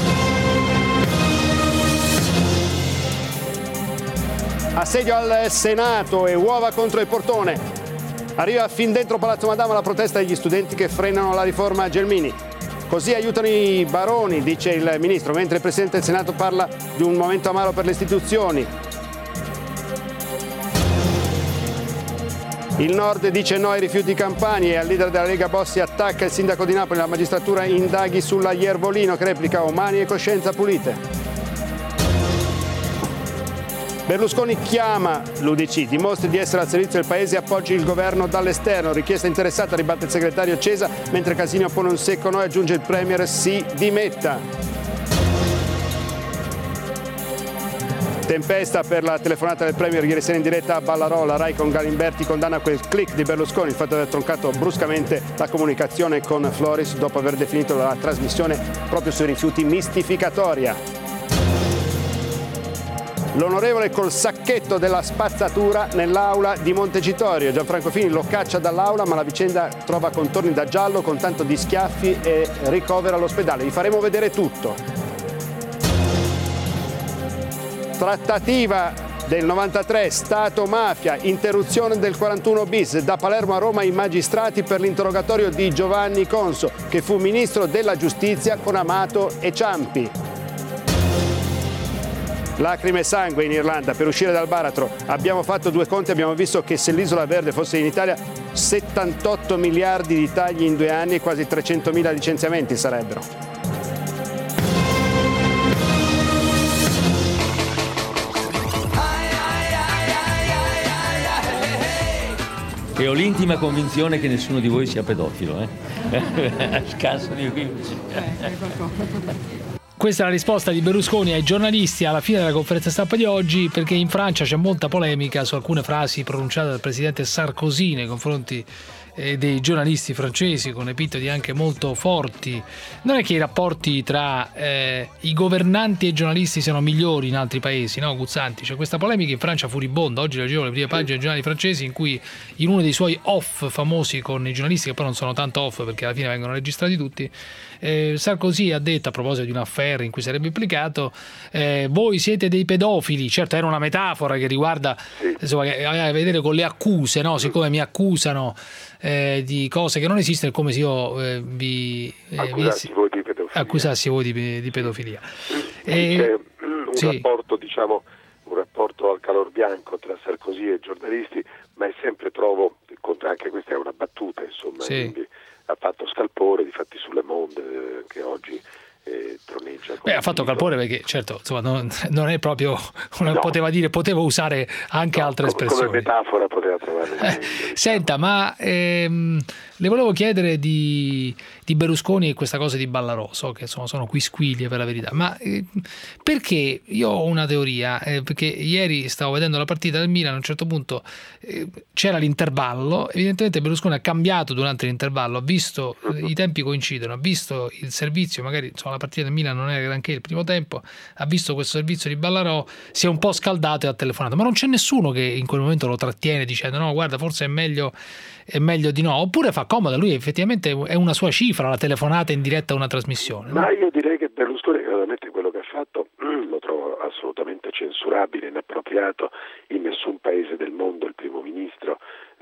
Assedio al Senato e uova contro il portone. Arriva fin dentro Palazzo Madama la protesta degli studenti che frenano la riforma Gelmini. Così aiutano i baroni, dice il ministro, mentre il Presidente del Senato parla di un momento amaro per le istituzioni. Il Nord dice no ai rifiuti campani e al leader della Lega Bossi attacca il sindaco di Napoli. La magistratura indaghi sulla Iervolino che replica umani e coscienza pulite. Berlusconi chiama l'U D C, dimostri di essere al servizio del paese e appoggi il governo dall'esterno. Richiesta interessata, ribatte il segretario Cesa, mentre Casini oppone un secco no e aggiunge il Premier si dimetta. Tempesta per la telefonata del Premier ieri sera in diretta a Ballarò. La Rai con Galimberti condanna quel click di Berlusconi, il fatto di aver troncato bruscamente la comunicazione con Floris dopo aver definito la trasmissione proprio sui rifiuti mistificatoria. L'onorevole col sacchetto della spazzatura nell'aula di Montecitorio. Gianfranco Fini lo caccia dall'aula, ma la vicenda trova contorni da giallo con tanto di schiaffi e ricovera all'ospedale. Vi faremo vedere tutto. Trattativa del novantatré, Stato-mafia, interruzione del quarantuno bis. Da Palermo a Roma i magistrati per l'interrogatorio di Giovanni Conso, che fu ministro della giustizia con Amato e Ciampi. Lacrime e sangue in Irlanda per uscire dal baratro. Abbiamo fatto due conti, abbiamo visto che se l'Isola Verde fosse in Italia settantotto miliardi di tagli in due anni e quasi trecentomila licenziamenti sarebbero. E ho l'intima convinzione che nessuno di voi sia pedofilo, eh? Scasso di quindici. Questa è la risposta di Berlusconi ai giornalisti alla fine della conferenza stampa di oggi, perché in Francia c'è molta polemica su alcune frasi pronunciate dal presidente Sarkozy nei confronti eh, dei giornalisti francesi, con epitodi anche molto forti. Non è che i rapporti tra eh, i governanti e i giornalisti siano migliori in altri paesi, no, Guzzanti? C'è questa polemica in Francia furibonda. Oggi leggevo le prime pagine dei giornali francesi in cui in uno dei suoi off famosi con i giornalisti, che poi non sono tanto off perché alla fine vengono registrati tutti, Eh, Sarkozy ha detto, a proposito di un affair in cui sarebbe implicato, eh, voi siete dei pedofili. Certo, era una metafora che riguarda, insomma, che aveva a vedere con le accuse, no? Siccome mi accusano eh, di cose che non esistono, è come se io eh, vi, eh, accusassi, vi voi di pedofilia. accusassi voi di, di pedofilia. E, c'è un sì. rapporto, diciamo, un rapporto al calor bianco tra Sarkozy e i giornalisti, ma è sempre, trovo, anche questa è una battuta, insomma, sì. quindi ha fatto scalpore, difatti sulle Monde che oggi eh, troneggia. Beh, ha fatto calpore perché certo, insomma, non, non è proprio, non no. poteva dire, poteva usare anche no, altre come, espressioni. Come metafora poteva trovare. Eh, senta, ma ehm, le volevo chiedere di, di Berlusconi e questa cosa di Ballarò. So che insomma, sono quisquiglie per la verità, ma eh, perché io ho una teoria, eh, perché ieri stavo vedendo la partita del Milan, a un certo punto eh, c'era l'intervallo, evidentemente Berlusconi ha cambiato durante l'intervallo, ha visto eh, i tempi coincidono, ha visto il servizio, magari insomma, la partita del Milan non era granché il primo tempo, ha visto questo servizio di Ballarò, si è un po' scaldato e ha telefonato, ma non c'è nessuno che in quel momento lo trattiene dicendo no, guarda, forse è meglio, è meglio di no, oppure fa comoda, lui effettivamente è una sua cifra la telefonata in diretta a una trasmissione, no? Ma io direi che Berlusconi veramente quello che ha fatto lo trovo assolutamente censurabile, inappropriato. In nessun paese del mondo il primo ministro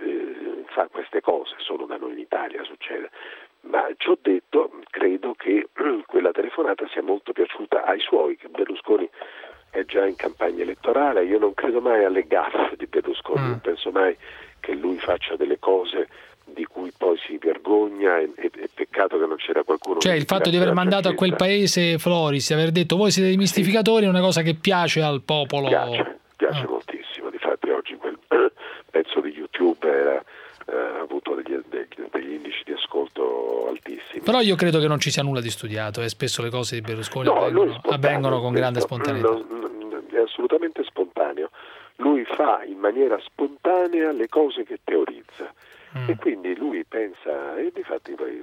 eh, fa queste cose, solo da noi in Italia succede. Ma ciò detto, credo che quella telefonata sia molto piaciuta ai suoi, che Berlusconi è già in campagna elettorale. Io non credo mai alle gaffe di Berlusconi, mm. non penso mai che lui faccia delle cose di cui poi si vergogna, e, e, e peccato che non c'era qualcuno. Cioè il fatto di aver mandato a quel paese Floris, aver detto voi siete dei mistificatori, è una cosa che piace al popolo. Piace, piace ah. moltissimo. Difatti oggi quel pezzo di YouTube era, eh, Però io credo che non ci sia nulla di studiato e spesso le cose di Berlusconi No, avvengono, avvengono con grande spontaneità. È assolutamente spontaneo. Lui fa in maniera spontanea le cose che teorizza mm. e quindi lui pensa, e difatti poi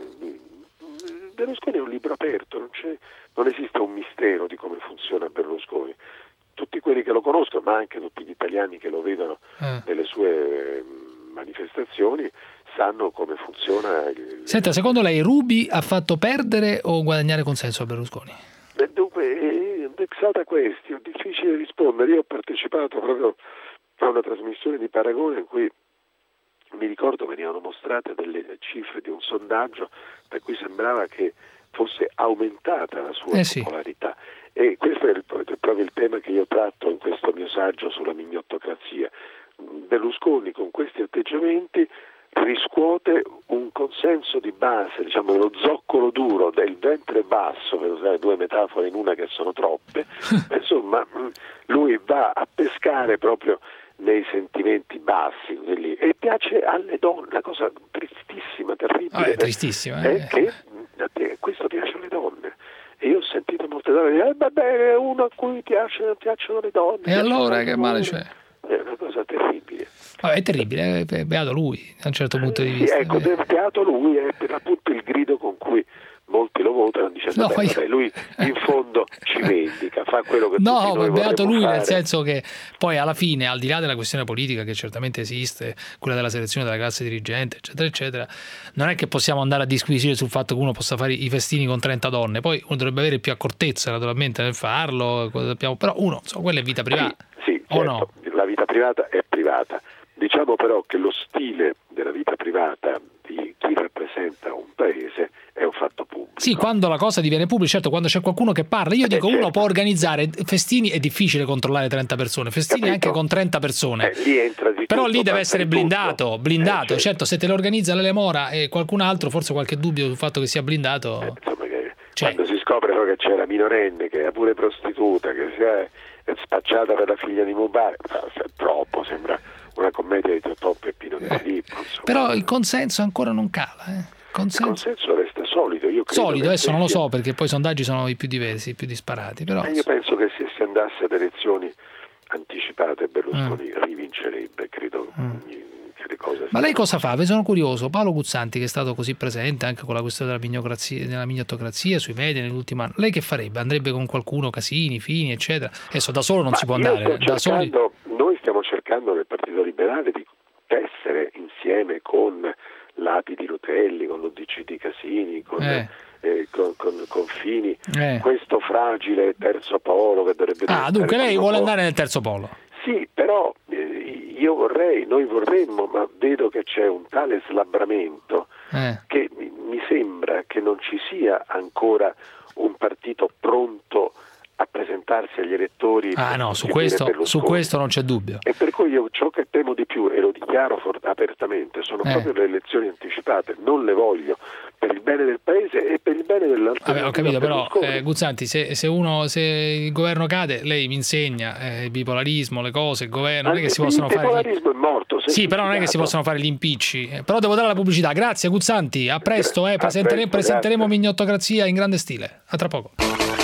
Berlusconi è un libro aperto, non, c'è, non esiste un mistero di come funziona Berlusconi. Tutti quelli che lo conoscono, ma anche tutti gli italiani che lo vedono eh. nelle sue manifestazioni, sanno come funziona. Il... Senta, secondo lei Ruby ha fatto perdere o guadagnare consenso a Berlusconi? Beh, dunque, vexata questi, è difficile rispondere. Io ho partecipato proprio a una trasmissione di Paragone in cui mi ricordo venivano mostrate delle cifre di un sondaggio per cui sembrava che fosse aumentata la sua eh sì. popolarità. E questo è, il, è proprio il tema che io tratto in questo mio saggio sulla mignottocrazia. Berlusconi con questi atteggiamenti riscuote un consenso di base, diciamo lo zoccolo duro del ventre basso, per usare due metafore in una che sono troppe, insomma lui va a pescare proprio nei sentimenti bassi quelli, e piace alle donne, la cosa tristissima, terribile ah, è tristissima, è eh. che questo piace alle donne. E io ho sentito molte donne dire, eh, va bene, uno a cui piace, piacciono le donne. E allora che male c'è? È una cosa terribile. Oh, è terribile, è beato lui, da un certo punto di vista. Sì, ecco, eh. beato lui è per appunto il grido con cui molti lo votano, dicendo, no, beh, io... vabbè, lui in fondo ci vendica, fa quello che no, tutti noi ma beato lui fare. Nel senso che poi alla fine, al di là della questione politica che certamente esiste, quella della selezione della classe dirigente, eccetera, eccetera, non è che possiamo andare a disquisire sul fatto che uno possa fare i festini con trenta donne, poi uno dovrebbe avere più accortezza naturalmente nel farlo, però uno, insomma, quella è vita privata. Sì, sì, o certo, no? La vita privata è privata. Diciamo però che lo stile della vita privata di chi rappresenta un paese è un fatto pubblico. Sì, quando la cosa diviene pubblica, certo, quando c'è qualcuno che parla. Io dico, eh, certo. Uno può organizzare festini, è difficile controllare trenta persone, festini Capito? Anche con trenta persone. Eh, lì entra di però tutto, lì deve essere blindato, blindato. Eh, certo. certo, se te lo organizza l'Ele Mora e qualcun altro, forse qualche dubbio sul fatto che sia blindato. Eh, insomma, che cioè... quando si scopre che c'è la minorenne, che è pure prostituta, che si è spacciata per la figlia di Mubarak, è troppo, sembra una commedia di Totò, Peppino De Filippo. Insomma. Però il consenso ancora non cala, eh. Consenso... Il consenso resta solido. Io credo solido, adesso sia... non lo so perché poi i sondaggi sono i più diversi, i più disparati. Però... Eh, io penso che se si andasse ad elezioni anticipate Berlusconi mm. rivincerebbe, credo mm. che le cose... Ma lei cosa fa? Vi sono curioso. Paolo Guzzanti, che è stato così presente anche con la questione della mignocrazia, della mignottocrazia sui media nell'ultimo anno, lei che farebbe? Andrebbe con qualcuno, Casini, Fini, eccetera? Adesso da solo non Ma si può andare. Da soli... Noi stiamo cercando nel Partito Liberale di tessere insieme con l'A P I di Rutelli, con l'O D C di Casini, con, eh. Eh, con, con, con Fini, eh. questo fragile terzo polo che dovrebbe... Ah, dunque lei vuole andare nel terzo polo? Sì, però eh, io vorrei, noi vorremmo, ma vedo che c'è un tale slabramento eh. che mi, mi sembra che non ci sia ancora un partito pronto a presentarsi agli elettori. Ah no, su questo, su questo non c'è dubbio. E per cui io ciò che temo di più, e lo dichiaro for- apertamente, sono eh. proprio le elezioni anticipate. Non le voglio per il bene del paese e per il bene dell'altro. Vabbè, ho capito, però eh, Guzzanti, se, se uno se il governo cade, lei mi insegna eh, il bipolarismo, le cose, il governo, non è che si possono fare. Il bipolarismo è morto. Sì, però non è che si possono fare gli impicci. Eh, però devo dare la pubblicità. Grazie Guzzanti, a presto, eh, presentere, a presto presenteremo grazie. Mignottocrazia in grande stile. A tra poco.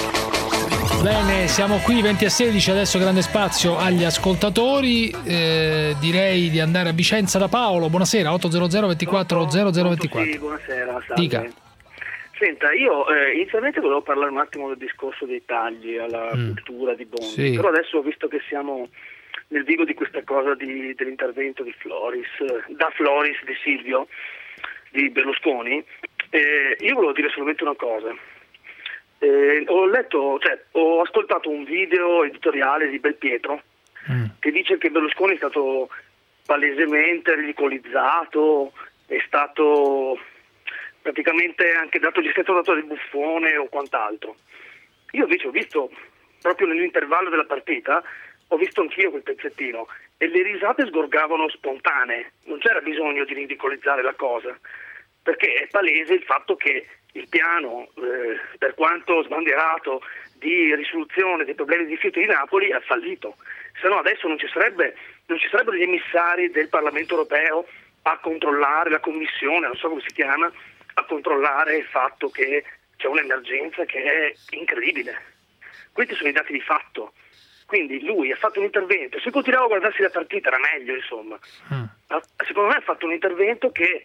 Bene, siamo qui venti a sedici, adesso grande spazio agli ascoltatori, eh, direi di andare a Vicenza da Paolo. Buonasera, otto zero zero ventiquattro zero zero ventiquattro. Sì, buonasera, salve. Dica. Senta, io eh, inizialmente volevo parlare un attimo del discorso dei tagli alla mm. cultura di Bondi, sì. Però adesso, visto che siamo nel vivo di questa cosa di, dell'intervento di Floris, da Floris, di Silvio, di Berlusconi, eh, io volevo dire solamente una cosa. Eh, ho letto, cioè, ho ascoltato un video editoriale di Belpietro mm. che dice che Berlusconi è stato palesemente ridicolizzato, è stato praticamente anche dato, gli è stato dato del buffone o quant'altro. Io invece ho visto, proprio nell'intervallo della partita, ho visto anch'io quel pezzettino e le risate sgorgavano spontanee, non c'era bisogno di ridicolizzare la cosa, perché è palese il fatto che il piano, eh, per quanto sbandierato, di risoluzione dei problemi di rifiuti di Napoli ha fallito. Se no adesso non ci sarebbe, non ci sarebbero gli emissari del Parlamento europeo a controllare, la commissione, non so come si chiama, a controllare il fatto che c'è un'emergenza che è incredibile. Questi sono i dati di fatto. Quindi lui ha fatto un intervento, se continuava a guardarsi la partita era meglio, insomma. Mm. Secondo me ha fatto un intervento che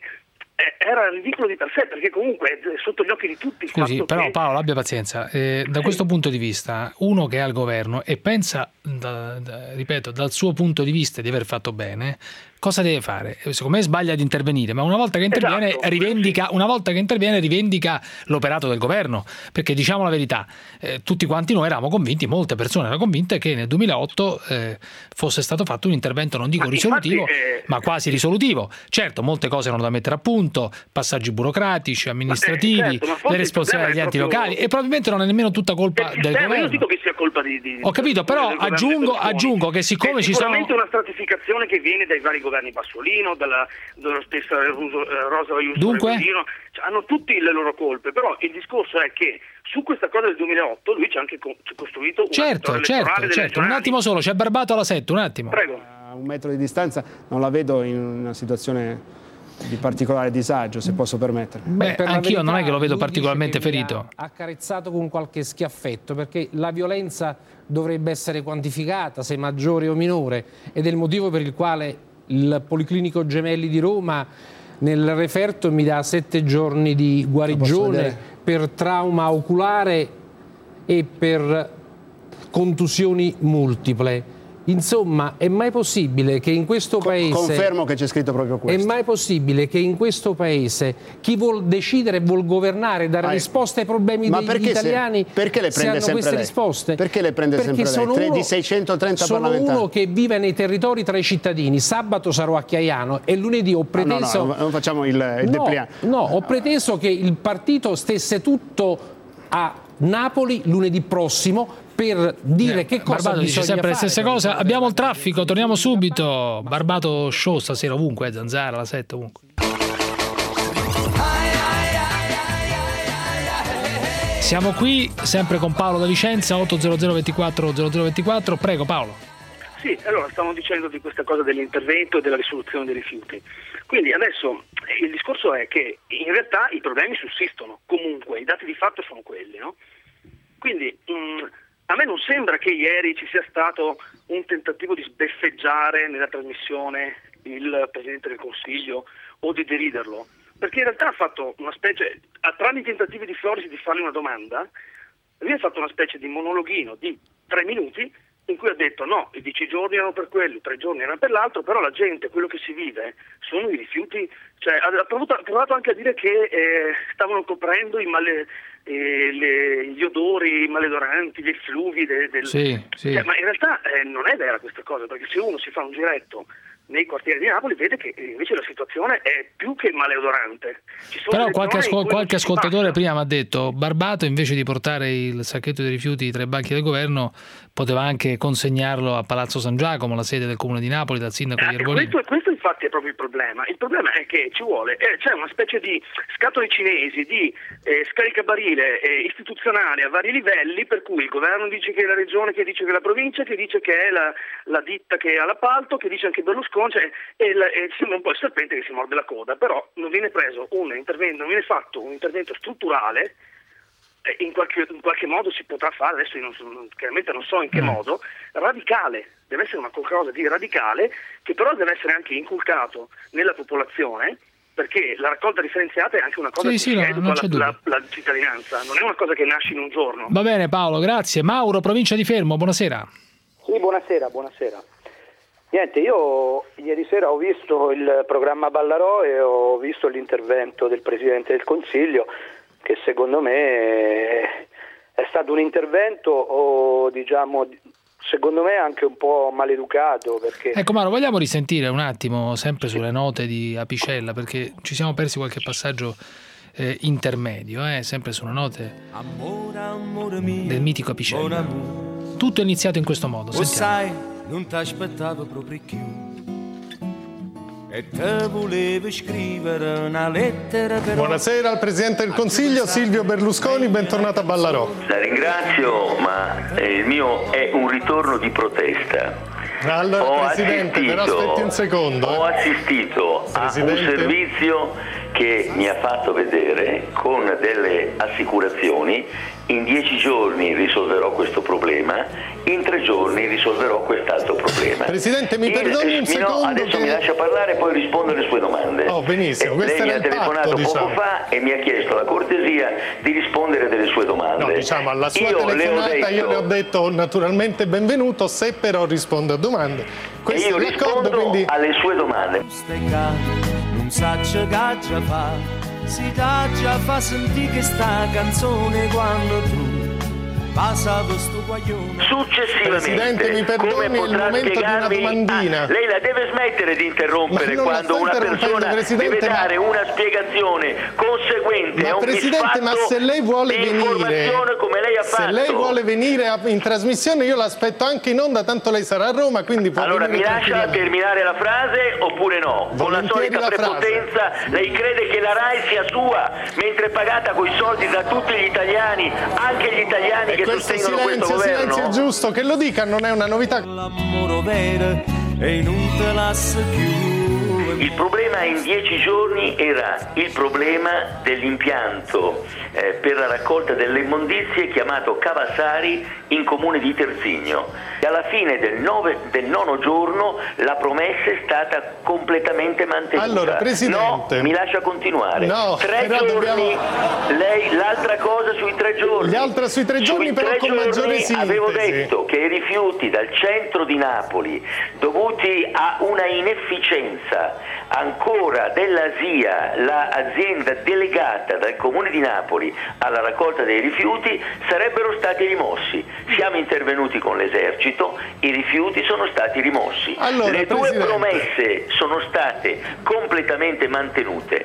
era ridicolo di per sé, perché comunque è sotto gli occhi di tutti. Scusi, però che... Paolo, abbia pazienza. Eh, da sì. questo punto di vista, uno che è al governo e pensa, da, da, ripeto, dal suo punto di vista di aver fatto bene, cosa deve fare? Secondo me sbaglia di intervenire, ma una volta che interviene esatto. rivendica, una volta che interviene rivendica l'operato del governo, perché diciamo la verità, eh, tutti quanti noi eravamo convinti, molte persone erano convinte che nel duemilaotto eh, fosse stato fatto un intervento, non dico ma risolutivo, infatti, eh... ma quasi risolutivo. Certo, molte cose erano da mettere a punto, passaggi burocratici, amministrativi, eh, certo, le responsabilità degli enti proprio... locali, e probabilmente non è nemmeno tutta colpa del, del governo. Io dico che sia colpa di, di ho capito, però aggiungo, aggiungo che siccome è ci sono sicuramente una stratificazione che viene dai vari governi Bassolino, dalla, dalla stessa Rosa Iusto Dunque? Regolino, cioè, hanno tutti le loro colpe, però il discorso è che su questa cosa del duemilaotto lui ci ha anche co- costruito una certo, certo, certo. Un attimo solo, c'è Barbato alla sette, un attimo. Prego. A un metro di distanza non la vedo in una situazione di particolare disagio, se posso permettermi. Beh, per anch'io verità, non è che lo vedo particolarmente ferito. Accarezzato con qualche schiaffetto, perché la violenza dovrebbe essere quantificata, se maggiore o minore, ed è il motivo per il quale il Policlinico Gemelli di Roma nel referto mi dà sette giorni di guarigione per trauma oculare e per contusioni multiple. Insomma, è mai possibile che in questo paese... Confermo che c'è scritto proprio questo. È mai possibile che in questo paese chi vuol decidere, vuol governare, dare ah, risposte ai problemi ma degli italiani, se, perché le prende se hanno queste lei? risposte? Perché le prende perché sempre lei? Tre uno, di seicentotrenta sono parlamentari. uno che vive nei territori tra i cittadini. Sabato sarò a Chiaiano e lunedì ho preteso... No, no, no, non facciamo il, il no, depliant. No, ho preteso che il partito stesse tutto a Napoli lunedì prossimo per dire eh, che cosa Barbato dice sempre le stesse cose. Abbiamo il traffico, torniamo subito. Barbato show stasera ovunque, eh, Zanzara, la sette ovunque. Siamo qui sempre con Paolo da Vicenza, otto zero zero ventiquattro zero zero ventiquattro. Prego Paolo. Sì, allora stavamo dicendo di questa cosa dell'intervento e della risoluzione dei rifiuti. Quindi adesso il discorso è che in realtà i problemi sussistono, comunque i dati di fatto sono quelli, no? Quindi mh, a me non sembra che ieri ci sia stato un tentativo di sbeffeggiare nella trasmissione il Presidente del Consiglio o di deriderlo, perché in realtà ha fatto una specie, tramite i tentativi di Floris di fargli una domanda, lui ha fatto una specie di monologhino di tre minuti in cui ha detto no, i dieci giorni erano per quello, tre giorni erano per l'altro, però la gente, quello che si vive sono i rifiuti, cioè ha provato, ha provato anche a dire che eh, stavano coprendo i male, eh, le, gli odori maledoranti, gli effluvi del, del... Sì, sì. Cioè, ma in realtà eh, non è vera questa cosa, perché se uno si fa un giretto nei quartieri di Napoli vede che invece la situazione è più che maleodorante. Però qualche, ascol- qualche ascoltatore prima mi ha detto Barbato invece di portare il sacchetto dei rifiuti tra i banchi del governo poteva anche consegnarlo a Palazzo San Giacomo, la sede del Comune di Napoli, dal sindaco eh, Iervolino. Questo, questo infatti è proprio il problema. Il problema è che ci vuole, eh, c'è una specie di scatole cinesi, di eh, scaricabarile eh, istituzionale a vari livelli, per cui il governo dice che è la regione, che dice che è la provincia, che dice che è la, la ditta che ha l'appalto, che dice anche Berlusconi. Cioè, e, la, e sembra un po' il serpente che si morde la coda, però non viene preso un intervento, non viene fatto un intervento strutturale, eh, in, qualche, in qualche modo si potrà fare, adesso io non so, chiaramente non so in che mm. modo, radicale, deve essere una qualcosa di radicale che però deve essere anche inculcato nella popolazione, perché la raccolta differenziata è anche una cosa sì, che sì, si no, educa la, la, la cittadinanza, non è una cosa che nasce in un giorno. Va bene Paolo, grazie. Mauro, provincia di Fermo, buonasera. Sì, buonasera, buonasera. Niente, io ieri sera ho visto il programma Ballarò e ho visto l'intervento del Presidente del Consiglio, che secondo me è stato un intervento, o, diciamo, secondo me anche un po' maleducato. Perché... Ecco Mauro, vogliamo risentire un attimo, sempre sulle note di Apicella, perché ci siamo persi qualche passaggio eh, intermedio, eh, sempre sulle note del mitico Apicella. Tutto è iniziato in questo modo, sentiamo. Non ti aspettavo proprio più e te volevo scrivere una lettera per... Buonasera al Presidente del Consiglio Silvio Berlusconi, bentornato a Ballarò. La ringrazio, ma il mio è un ritorno di protesta. Allora ho Presidente, assistito, però aspetti un secondo. Ho assistito Presidente. a un servizio che mi ha fatto vedere con delle assicurazioni: in dieci giorni risolverò questo problema, in tre giorni risolverò quest'altro problema. Presidente, mi Il, perdoni un mi no, secondo adesso che... mi lascia parlare e poi rispondo alle sue domande. Oh, benissimo, eh, questo lei era mi ha il telefonato patto, poco diciamo. fa e mi ha chiesto la cortesia di rispondere delle sue domande. No, diciamo, alla sua io telefonata le ho detto, io le ho detto naturalmente benvenuto, se però risponde a domande. Questo e io è l'accordo, rispondo quindi... alle sue domande. Non sa che già fa, si dà già fa sentire che sta canzone quando tu passato sto guaglione. Successivamente, Presidente, mi perdoni, come è il potrà momento di una spiegarmi, domandina. ah, lei la deve smettere di interrompere Ma non la quando sto una interrompendo, persona Presidente, deve ma- dare una spiegazione conseguente Ma a un Presidente, ma se lei vuole di venire, informazione come lei ha se fatto. lei vuole venire a- in trasmissione, io l'aspetto anche in onda, tanto lei sarà a Roma, quindi può Allora mi venire lascia tranquillamente. terminare la frase oppure no? Con la Volentieri solita la frase. prepotenza lei crede che la RAI sia sua mentre è pagata coi soldi da tutti gli italiani, anche gli italiani E che questo sostengono questo silenzio, governo? silenzio è giusto, che lo dica, non è una novità. L'amore vero e non te lascia più. Il problema in dieci giorni era il problema dell'impianto eh, per la raccolta delle immondizie chiamato Cavassari in comune di Terzigno. E alla fine del, nove, del nono giorno la promessa è stata completamente mantenuta. Allora, Presidente... No, mi lascia continuare. No, tre però giorni, dobbiamo- lei l'altra cosa sui tre giorni. L'altra sui tre giorni, Sui però tre con giorni maggiore sintesi. avevo detto che i rifiuti dal centro di Napoli, dovuti a una inefficienza ancora dell'A S I A, l'azienda delegata dal Comune di Napoli alla raccolta dei rifiuti, sarebbero stati rimossi. Siamo intervenuti con l'esercito, i rifiuti sono stati rimossi. Allora, Le due Presidente. promesse sono state completamente mantenute.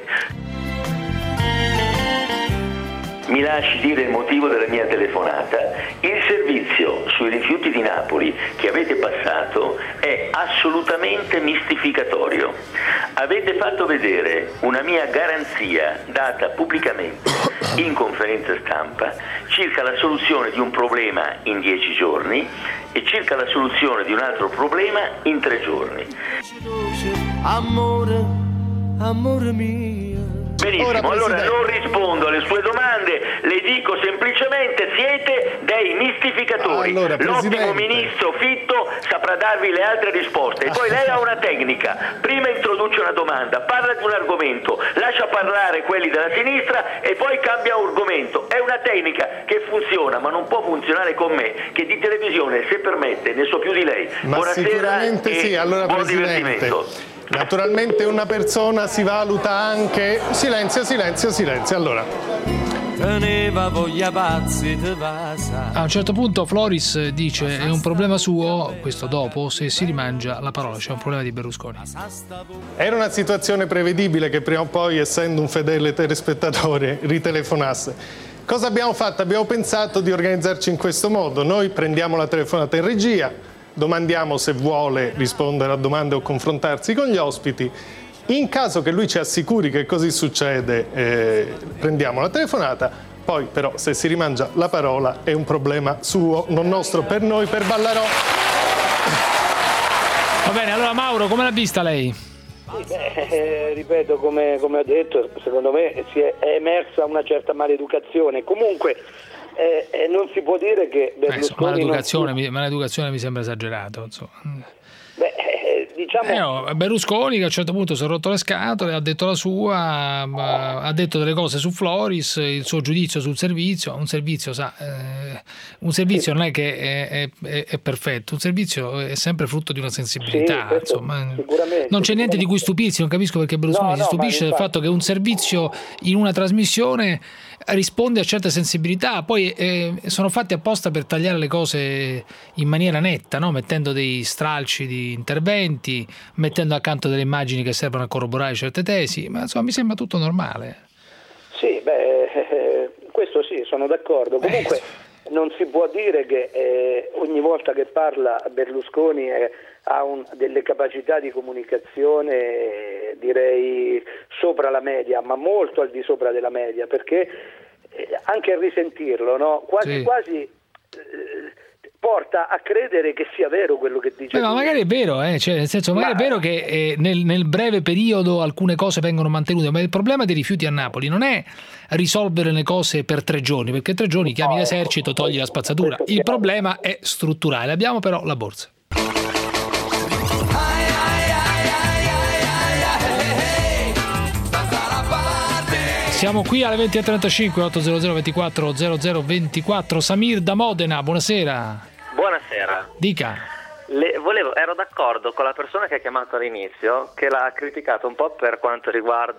Mi lasci dire il motivo della mia telefonata. Il servizio sui rifiuti di Napoli che avete passato è assolutamente mistificatorio. Avete fatto vedere una mia garanzia data pubblicamente in conferenza stampa circa la soluzione di un problema in dieci giorni e circa la soluzione di un altro problema in tre giorni. Amore, amore mio. Benissimo, Ora, allora Presidente. non rispondo alle sue domande, le dico semplicemente siete dei mistificatori. Allora, L'ottimo Presidente. ministro Fitto saprà darvi le altre risposte. E poi lei ha una tecnica, prima introduce una domanda, parla di un argomento, lascia parlare quelli della sinistra e poi cambia argomento. È una tecnica che funziona, ma non può funzionare con me, che di televisione, se permette, ne so più di lei. Ma Buonasera sicuramente e sì, allora buon Presidente. divertimento. Naturalmente una persona si valuta anche... Silenzio, silenzio, silenzio. Allora, Teneva voglia pazzi te vasa. A un certo punto Floris dice è un problema suo, questo dopo, se si rimangia la parola, c'è un problema di Berlusconi. era una situazione prevedibile che prima o poi, essendo un fedele telespettatore, ritelefonasse. Cosa abbiamo fatto? Abbiamo pensato di organizzarci in questo modo. Noi prendiamo la telefonata in regia, domandiamo se vuole rispondere a domande o confrontarsi con gli ospiti. In caso che lui ci assicuri che così succede, eh, prendiamo la telefonata. Poi però se si rimangia la parola è un problema suo, non nostro. Per noi, per Ballarò. Va bene, allora Mauro, come l'ha vista lei? Sì, beh, eh, ripeto, come, come ho detto, secondo me si è, è emersa una certa maleducazione. Comunque eh, eh, non si può dire che Eh, insomma, Berlusconi maleducazione, non... mi, maleducazione mi sembra esagerato. Insomma. Beh, eh, diciamo... Eh, no, Berlusconi che a un certo punto si è rotto le scatole, ha detto la sua, ma ha detto delle cose su Floris, il suo giudizio sul servizio. Un servizio, sa, eh, un servizio sì. non è che è, è, è perfetto, un servizio è sempre frutto di una sensibilità. Sì, insomma. sicuramente. Non c'è niente di cui stupirsi, non capisco perché Berlusconi No, si no, stupisce del infatti... fatto che un servizio in una trasmissione risponde a certe sensibilità, poi eh, sono fatti apposta per tagliare le cose in maniera netta, no? Mettendo dei stralci di interventi, mettendo accanto delle immagini che servono a corroborare certe tesi, ma insomma mi sembra tutto normale. Sì, beh, eh, questo sì, sono d'accordo. Comunque eh. non si può dire che eh, ogni volta che parla Berlusconi eh, ha un, delle capacità di comunicazione eh, direi sopra la media, ma molto al di sopra della media, perché eh, anche a risentirlo, no? quasi sì. quasi eh, porta a credere che sia vero quello che dice. Beh, ma magari è vero, eh? Cioè, nel senso, magari ma... è vero che eh, nel, nel breve periodo alcune cose vengono mantenute, ma il problema dei rifiuti a Napoli non è risolvere le cose per tre giorni, perché tre giorni chiami no, l'esercito, togli la spazzatura. Il problema è strutturale. Abbiamo però la borsa. Siamo qui alle venti e trentacinque, ottocento ventiquattro zero zero ventiquattro. Samir da Modena, buonasera. Buonasera. Dica. Le, volevo, ero d'accordo con la persona che ha chiamato all'inizio, che l'ha criticato un po' per quanto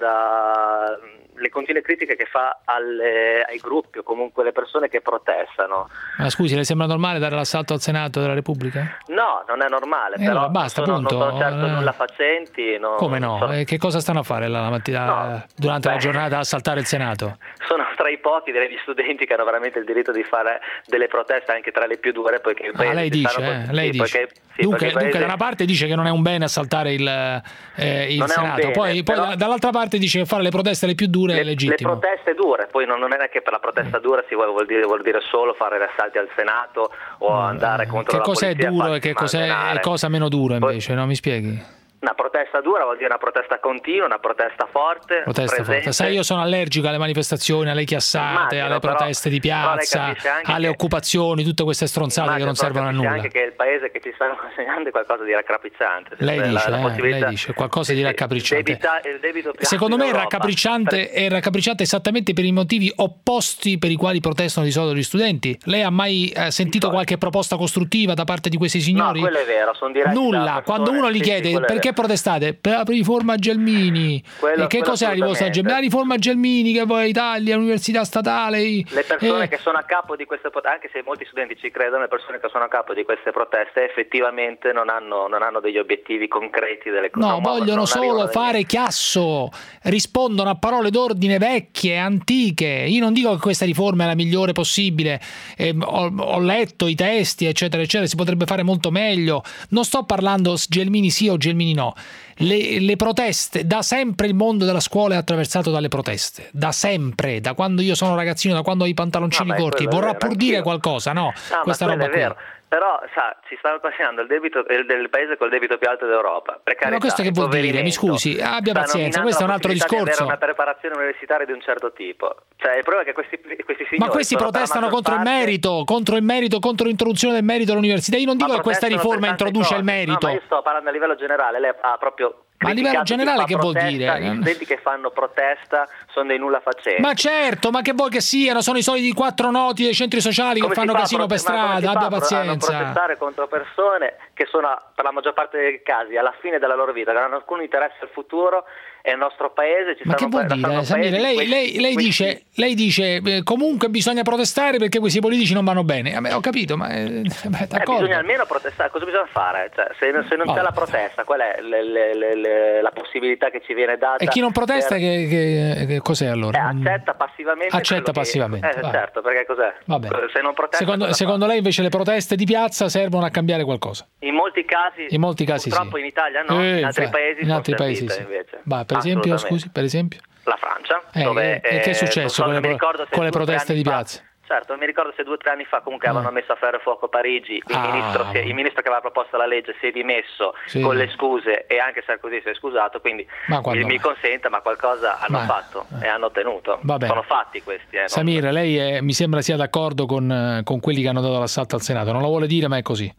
riguarda le continue critiche che fa alle, ai gruppi o comunque le persone che protestano. Ma scusi, le sembra normale dare l'assalto al Senato della Repubblica? No, non è normale, eh però no, basta, sono, punto. non sono certo eh... nulla facenti. Non, Come no? sono... Eh, che cosa stanno a fare la, la mattina no, durante beh, la giornata a assaltare il Senato? Sono tra i pochi degli studenti che hanno veramente il diritto di fare delle proteste, anche tra le più dure, poiché il paese ah, lei dice, stanno... eh, lei sì, dice. Perché, sì, dunque, paese... dunque da una parte dice che non è un bene assaltare il, eh, il Senato, bene, poi, però... poi dall'altra parte dice che fare le proteste le più dure le, è legittimo. Le proteste dure, poi non, non è che per la protesta dura si vuole, vuol, dire, vuol dire solo fare gli assalti al Senato o mm, andare contro che la polizia. Che cos'è duro e che cos'è è cosa meno duro invece, poi, no? Mi spieghi? Una protesta dura vuol dire una protesta continua, una protesta forte. Protesta forte. Sai, io sono allergico alle manifestazioni, alle chiassate, immagino, alle proteste di piazza, alle che, occupazioni, tutte queste stronzate che non servono a nulla. Anche che il paese che ci stanno consegnando è qualcosa di raccapricciante. Lei dice, la, la eh, lei dice qualcosa di raccapricciante. Debita, il debito Secondo me è raccapricciante, è raccapricciante esattamente per i motivi opposti per i quali protestano di solito gli studenti. Lei ha mai eh, sentito qualche proposta costruttiva da parte di questi signori? No, quello è vero, sono diretti. Nulla. Quando uno gli chiede sì, perché protestate? Per la riforma Gelmini. Quello, e che cos'è la riforma Gelmini? La riforma Gelmini che poi Italia, l'università statale. Le persone eh. che sono a capo di queste proteste, anche se molti studenti ci credono, le persone che sono a capo di queste proteste effettivamente non hanno, non hanno degli obiettivi concreti delle cose. No, vogliono solo fare chiasso, rispondono a parole d'ordine vecchie, antiche. Io non dico che questa riforma è la migliore possibile, eh, ho, ho letto i testi, eccetera, eccetera, si potrebbe fare molto meglio. Non sto parlando Gelmini sì o Gelmini no. Le, le proteste, da sempre il mondo della scuola è attraversato dalle proteste, da sempre, da quando io sono ragazzino, da quando ho i pantaloncini no, corti. Vorrà pur dire qualcosa, no? no questa roba è vero. qui. Però sa, ci stanno consegnando il debito il, del paese col debito più alto d'Europa. Precarietà, ma questo che vuol dire? Mi scusi, abbia pazienza, questo è un altro discorso. Di avere una preparazione universitaria di un certo tipo. Cioè, il problema è che questi, questi signori ma questi protestano contro parte... il merito, contro il merito, contro l'introduzione del merito all'università. Io non dico che questa riforma introduce cose. il merito. No, ma io sto parlando a livello generale, lei ha proprio ma a livello generale che protesta, vuol dire? Gli studenti che fanno protesta sono dei nulla facenti. Ma certo, ma che vuoi che siano? Sono i soliti quattro noti dei centri sociali come che fanno casino per strada, abbia pazienza. A protestare contro persone che sono per la maggior parte dei casi alla fine della loro vita, che non hanno alcun interesse al futuro e al nostro paese. Ci ma che vuol dire? Samire, lei, questi, lei, lei questi... dice, lei dice eh, comunque bisogna protestare perché questi politici non vanno bene. A me, ho capito, ma eh, beh, d'accordo. Eh, bisogna almeno protestare. Cosa bisogna fare? Cioè, se, se non oh. c'è la protesta, qual è le, le, le, le, la possibilità che ci viene data? E chi non protesta per... che, che, che cos'è allora? Eh, accetta passivamente. Accetta passivamente. Che... Eh, certo, perché cos'è? Vabbè. Se non protesta, secondo, secondo lei invece le proteste di piazza servono a cambiare qualcosa? In molti casi, in molti casi purtroppo sì. In Italia no, eh, in altri fa, paesi in altri paesi sì. Invece. Bah, per esempio, scusi, per esempio? La Francia, eh, dove eh, che è successo so, con le, con le proteste di fa, piazza? Certo, mi ricordo se due o tre anni fa comunque avevano messo a ferro e fuoco a Parigi, il, ah. ministro, si è, il ministro che aveva proposto la legge si è dimesso sì. con le scuse e anche Sarkozy si è scusato, quindi mi, mi consenta, ma qualcosa hanno ma... fatto e hanno ottenuto. Sono fatti questi. Eh, Samir, non... lei è, mi sembra sia d'accordo con, con quelli che hanno dato l'assalto al Senato, non lo vuole dire ma è così.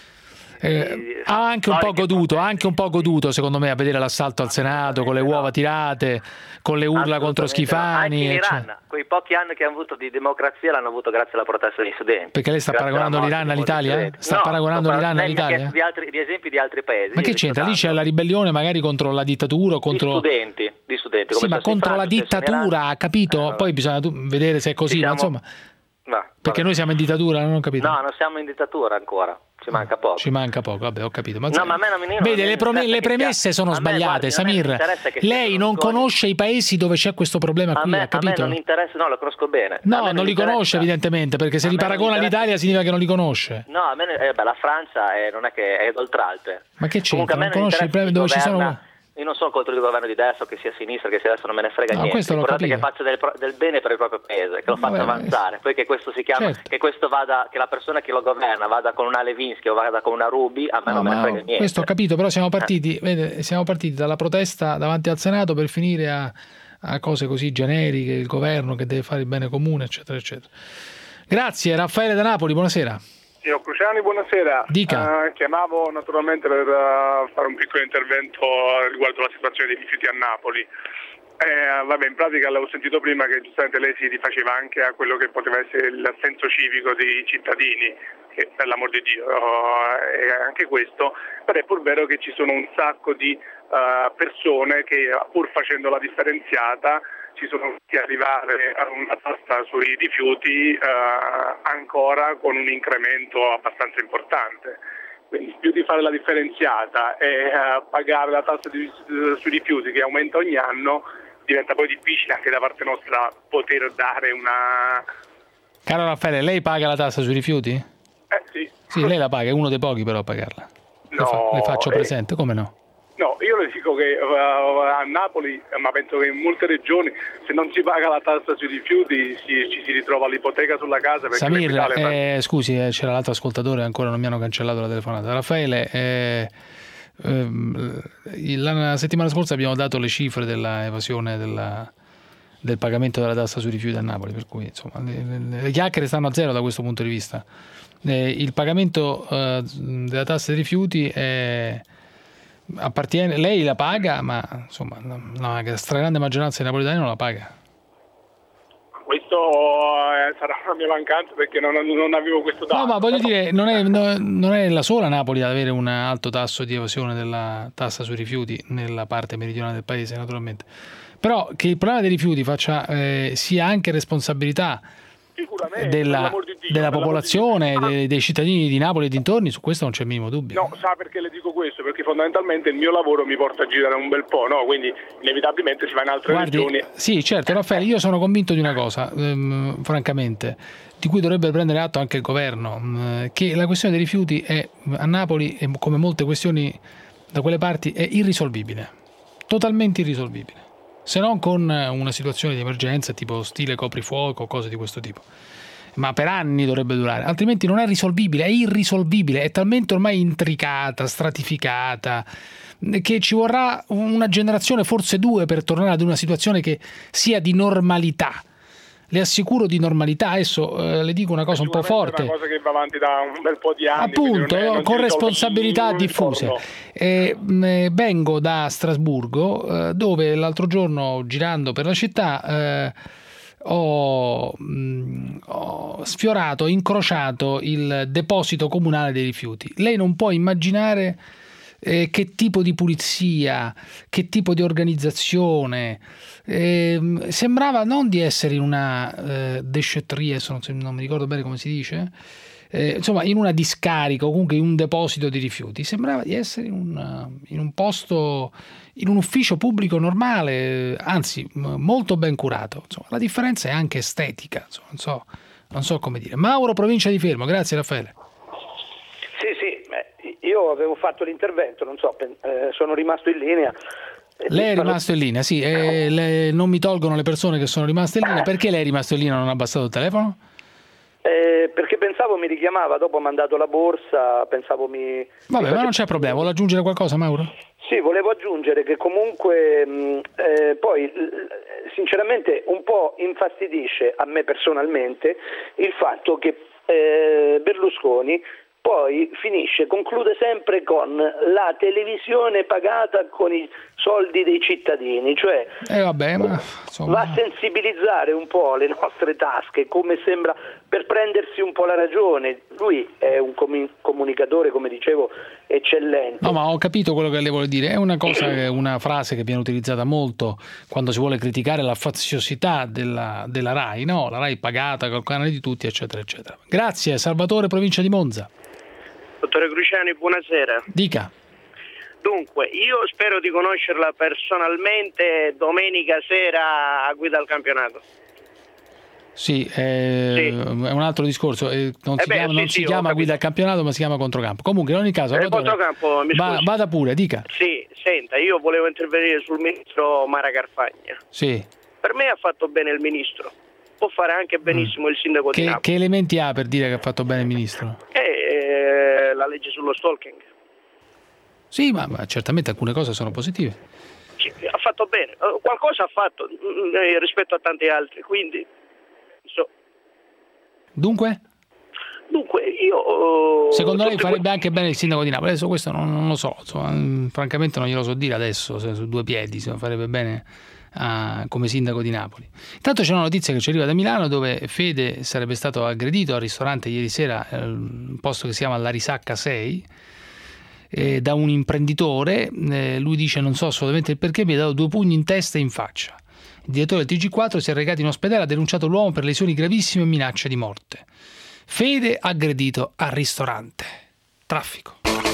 Eh, ha anche un po' goduto, anche un po' goduto secondo me a vedere l'assalto al Senato con le uova tirate, con le urla contro Schifani. Anche in Iran, quei pochi anni che hanno avuto di democrazia l'hanno avuto grazie alla protesta degli studenti. Perché lei sta paragonando l'Iran all'Italia? Sta no, paragonando l'Iran all'Italia? Di, altri, di esempi di altri paesi. Ma che c'entra? Lì c'è la ribellione magari contro la dittatura, contro di studenti, di studenti. Sì, ma contro la dittatura, ha capito? Poi bisogna vedere se è così, diciamo... ma insomma. No, perché noi siamo in dittatura, non ho capito. No, non siamo in dittatura ancora. Ci manca poco. Ci manca poco, vabbè, ho capito. Ma no, ma a me non mi, non vede, le, prome- le premesse sono sbagliate, guardi, Samir. Lei non conosce i paesi dove c'è questo problema a qui, me, ha capito? A me non interessa, no, lo conosco bene. No, non, non li interessa. conosce evidentemente, perché se a li paragona all'Italia significa che non li conosce. No, a me eh, beh, la Francia è, non è che è d'oltralpe. Ma che c'entra? Non conosce i paesi dove ci sono Io non sono contro il governo di destra, che sia a sinistra, che sia a destra, non me ne frega no, niente. L'importante è che faccia del, del bene per il proprio paese, che lo faccia Vabbè, avanzare. Poi che questo si chiama, certo. che questo vada, che la persona che lo governa vada con una Levinsky o vada con una Ruby, a me no, non me ne frega niente. Questo ho capito, però siamo partiti, eh. vede, siamo partiti dalla protesta davanti al Senato per finire a, a cose così generiche, il governo che deve fare il bene comune, eccetera, eccetera. Grazie, Raffaele da Napoli, buonasera. Signor Cruciani, buonasera. Dica. Uh, chiamavo naturalmente per uh, fare un piccolo intervento riguardo la situazione dei rifiuti a Napoli. Eh, vabbè, in pratica l'avevo sentito prima che giustamente lei si rifaceva anche a quello che poteva essere il senso civico dei cittadini, che per l'amor di Dio uh, è anche questo, però è pur vero che ci sono un sacco di uh, persone che pur facendo la differenziata ci sono riusciti ad arrivare a una tassa sui rifiuti eh, ancora con un incremento abbastanza importante. Quindi più di fare la differenziata e eh, pagare la tassa di, uh, sui rifiuti che aumenta ogni anno, diventa poi difficile anche da parte nostra poter dare una... Caro Raffaele, lei paga la tassa sui rifiuti? Eh sì. Sì, lei la paga, è uno dei pochi però a pagarla. No, le, fa- le faccio eh... presente, come no? No, io le dico che uh, a Napoli, ma penso che in molte regioni, se non si paga la tassa sui rifiuti si, ci si ritrova l'ipoteca sulla casa. Samir, eh, scusi, eh, c'era l'altro ascoltatore, ancora non mi hanno cancellato la telefonata. Raffaele, eh, ehm, la settimana scorsa abbiamo dato le cifre dell'evasione della, del pagamento della tassa sui rifiuti a Napoli, per cui insomma le, le chiacchiere stanno a zero da questo punto di vista. Eh, il pagamento eh, della tassa dei rifiuti è... appartiene, lei la paga, ma insomma la, la stragrande maggioranza dei napoletani non la paga. Questo eh, sarà una mia mancanza perché non, non avevo questo dato. No, ma voglio dire, non è, no, non è la sola Napoli ad avere un alto tasso di evasione della tassa sui rifiuti nella parte meridionale del paese, naturalmente. Però che il problema dei rifiuti faccia eh, sia anche responsabilità della, di Dio, della popolazione, dei, dei cittadini di Napoli e dintorni, su questo non c'è il minimo dubbio. No, sa perché le dico questo? Perché fondamentalmente il mio lavoro mi porta a girare un bel po', no? Quindi inevitabilmente si va in altre Guardi, regioni. Sì, certo, Raffaele, io sono convinto di una cosa, ehm, francamente, di cui dovrebbe prendere atto anche il governo, ehm, che la questione dei rifiuti è, a Napoli, e come molte questioni da quelle parti, è irrisolvibile, totalmente irrisolvibile. Se non con una situazione di emergenza tipo stile coprifuoco, cose di questo tipo. Ma per anni dovrebbe durare, altrimenti non è risolvibile, è irrisolvibile, è talmente ormai intricata, stratificata, che ci vorrà una generazione, forse due, per tornare ad una situazione che sia di normalità. Le assicuro di normalità. Adesso eh, le dico una cosa un po' forte. È una cosa che va avanti da un bel po' di anni. Appunto, non è, non con responsabilità diffuse. Eh, mh, vengo da Strasburgo, eh, dove l'altro giorno, girando per la città, eh, ho, mh, ho sfiorato, incrociato il deposito comunale dei rifiuti. Lei non può immaginare eh, che tipo di pulizia, che tipo di organizzazione. Eh, sembrava non di essere in una eh, déchetterie, non, non mi ricordo bene come si dice, eh, insomma in una discarica o comunque in un deposito di rifiuti, sembrava di essere in un, in un posto, in un ufficio pubblico normale, anzi molto ben curato. Insomma, la differenza è anche estetica, insomma, non so, non so come dire. Mauro, provincia di Fermo. Grazie Raffaele. Sì, sì, beh, io avevo fatto l'intervento, non so, eh, sono rimasto in linea. Lei è rimasto in linea, sì, e le, non mi tolgono le persone che sono rimaste in linea. Perché lei è rimasto in linea e non ha abbassato il telefono? Eh, perché pensavo mi richiamava, dopo ho mandato la borsa, pensavo mi... Vabbè, mi ma non c'è problema, vuole aggiungere qualcosa Mauro? Sì, volevo aggiungere che comunque mh, eh, poi sinceramente un po' infastidisce a me personalmente il fatto che eh, Berlusconi poi finisce, conclude sempre con la televisione pagata con i soldi dei cittadini, cioè eh vabbè, ma, va a sensibilizzare un po' le nostre tasche, come sembra, per prendersi un po' la ragione. Lui è un comu- comunicatore, come dicevo, eccellente. No, ma ho capito quello che lei vuole dire. È una cosa, una frase che viene utilizzata molto quando si vuole criticare la faziosità della, della RAI, no? La RAI pagata col canale di tutti, eccetera, eccetera. Grazie, Salvatore, provincia di Monza. Dottore Cruciani, buonasera. Dica. Dunque, io spero di conoscerla personalmente domenica sera a guida al campionato. Sì, eh, sì, è un altro discorso. Eh, non eh si beh, chiama, sì, non sì, si chiama guida al campionato, ma si chiama controcampo. Comunque, in ogni caso, eh, controcampo, mi va, vada pure, dica. Sì, senta, io volevo intervenire sul ministro Mara Carfagna. Sì. Per me ha fatto bene il ministro, può fare anche benissimo mm. il sindaco che, di Napoli. Che elementi ha per dire che ha fatto bene il ministro? Eh, la legge sullo stalking. Sì, ma, ma certamente alcune cose sono positive. Sì, ha fatto bene, qualcosa ha fatto eh, rispetto a tanti altri, quindi so. Dunque? Dunque io secondo lei farebbe que- anche bene il sindaco di Napoli? Adesso questo non, non lo so, insomma, francamente non glielo so dire adesso, se su due piedi, se farebbe bene a, come sindaco di Napoli. Intanto c'è una notizia che ci arriva da Milano, dove Fede sarebbe stato aggredito al ristorante ieri sera, eh, un posto che si chiama La Risacca sei, eh, da un imprenditore. Eh, lui dice: non so assolutamente il perché, mi ha dato due pugni in testa e in faccia. Il direttore del T G quattro si è recato in ospedale, ha denunciato l'uomo per lesioni gravissime e minacce di morte. Fede aggredito al ristorante. Traffico.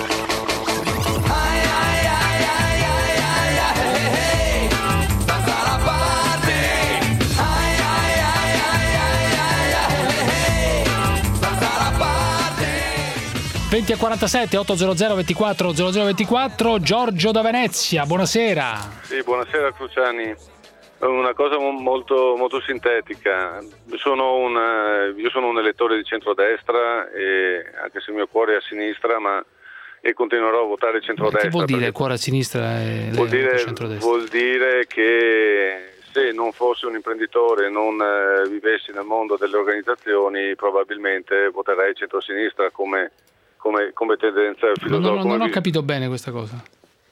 venti e quarantasette, ottocento ventiquattro zero zero ventiquattro. Giorgio da Venezia, buonasera. Sì, buonasera Cruciani. Una cosa molto, molto sintetica. Sono un, io sono un elettore di centrodestra, e anche se il mio cuore è a sinistra, ma e continuerò a votare centrodestra. Che vuol dire il cuore a sinistra e vuol dire, centrodestra? Vuol dire che se non fossi un imprenditore e non eh, vivessi nel mondo delle organizzazioni, probabilmente voterei centrosinistra come, come, come tendenza filosofica. Non, non, non ho capito bene questa cosa.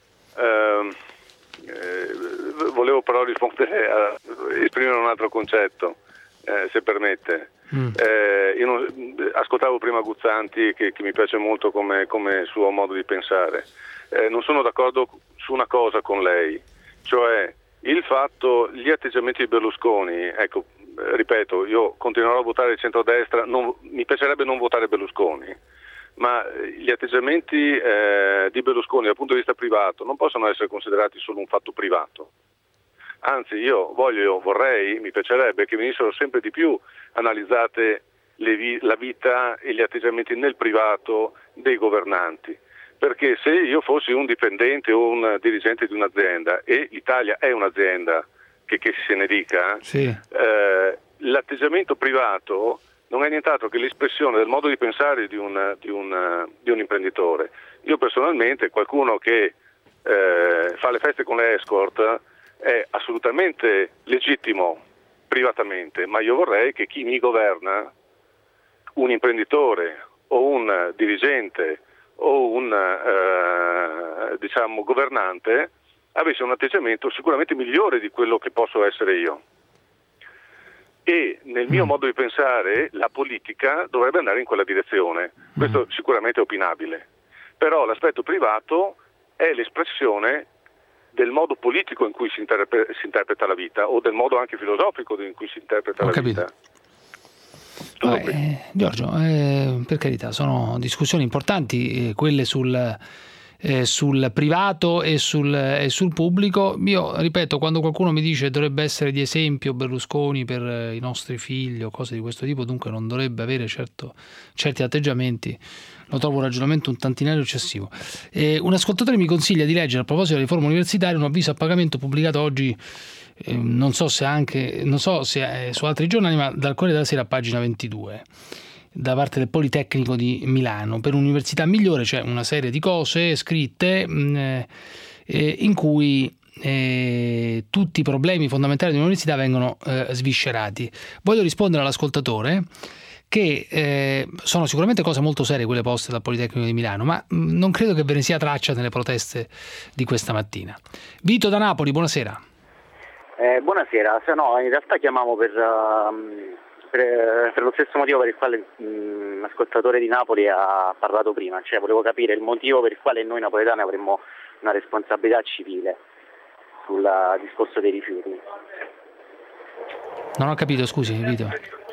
Uh, Eh, volevo però rispondere a esprimere un altro concetto, eh, se permette. Mm. Eh, io non, ascoltavo prima Guzzanti, che, che mi piace molto come, come suo modo di pensare. Eh, non sono d'accordo su una cosa con lei, cioè il fatto, gli atteggiamenti di Berlusconi. Ecco, ripeto, io continuerò a votare il centrodestra, non, mi piacerebbe non votare Berlusconi, ma gli atteggiamenti eh, di Berlusconi dal punto di vista privato non possono essere considerati solo un fatto privato. Anzi, io voglio, vorrei, mi piacerebbe che venissero sempre di più analizzate le vi- la vita e gli atteggiamenti nel privato dei governanti. Perché se io fossi un dipendente o un dirigente di un'azienda, e l'Italia è un'azienda, che, che se ne dica, sì. eh, l'atteggiamento privato non è nient'altro che l'espressione del modo di pensare di un, di un, di un imprenditore. Io personalmente, qualcuno che eh, fa le feste con le escort, è assolutamente legittimo privatamente, ma io vorrei che chi mi governa, un imprenditore o un dirigente o un eh, diciamo governante, avesse un atteggiamento sicuramente migliore di quello che posso essere io. E nel mio modo di pensare la politica dovrebbe andare in quella direzione. Questo sicuramente è opinabile, però l'aspetto privato è l'espressione del modo politico in cui si, interpre- si interpreta la vita, o del modo anche filosofico in cui si interpreta Ho la capito. vita. Vabbè, eh, Giorgio, eh, per carità, sono discussioni importanti, eh, quelle sul... Eh, sul privato e sul, e sul pubblico. Io ripeto, quando qualcuno mi dice dovrebbe essere di esempio Berlusconi per eh, i nostri figli o cose di questo tipo, dunque non dovrebbe avere certo, certi atteggiamenti, lo trovo un ragionamento un tantinello eccessivo. Eh, un ascoltatore mi consiglia di leggere, a proposito della riforma universitaria, un avviso a pagamento pubblicato oggi, eh, non so se anche non so se è su altri giornali, ma dal Corriere della Sera a pagina ventidue, da parte del Politecnico di Milano. Per un'università migliore c'è una serie di cose scritte mh, eh, in cui eh, tutti i problemi fondamentali di un'università vengono eh, sviscerati. Voglio rispondere all'ascoltatore che eh, sono sicuramente cose molto serie quelle poste dal Politecnico di Milano, ma mh, non credo che ve ne sia traccia nelle proteste di questa mattina. Vito da Napoli, buonasera. Eh, buonasera, se no in realtà chiamavo per... Uh... Per, per lo stesso motivo per il quale l'ascoltatore di Napoli ha parlato prima, cioè volevo capire il motivo per il quale noi napoletani avremmo una responsabilità civile sul discorso dei rifiuti. Non ho capito, scusi Vito.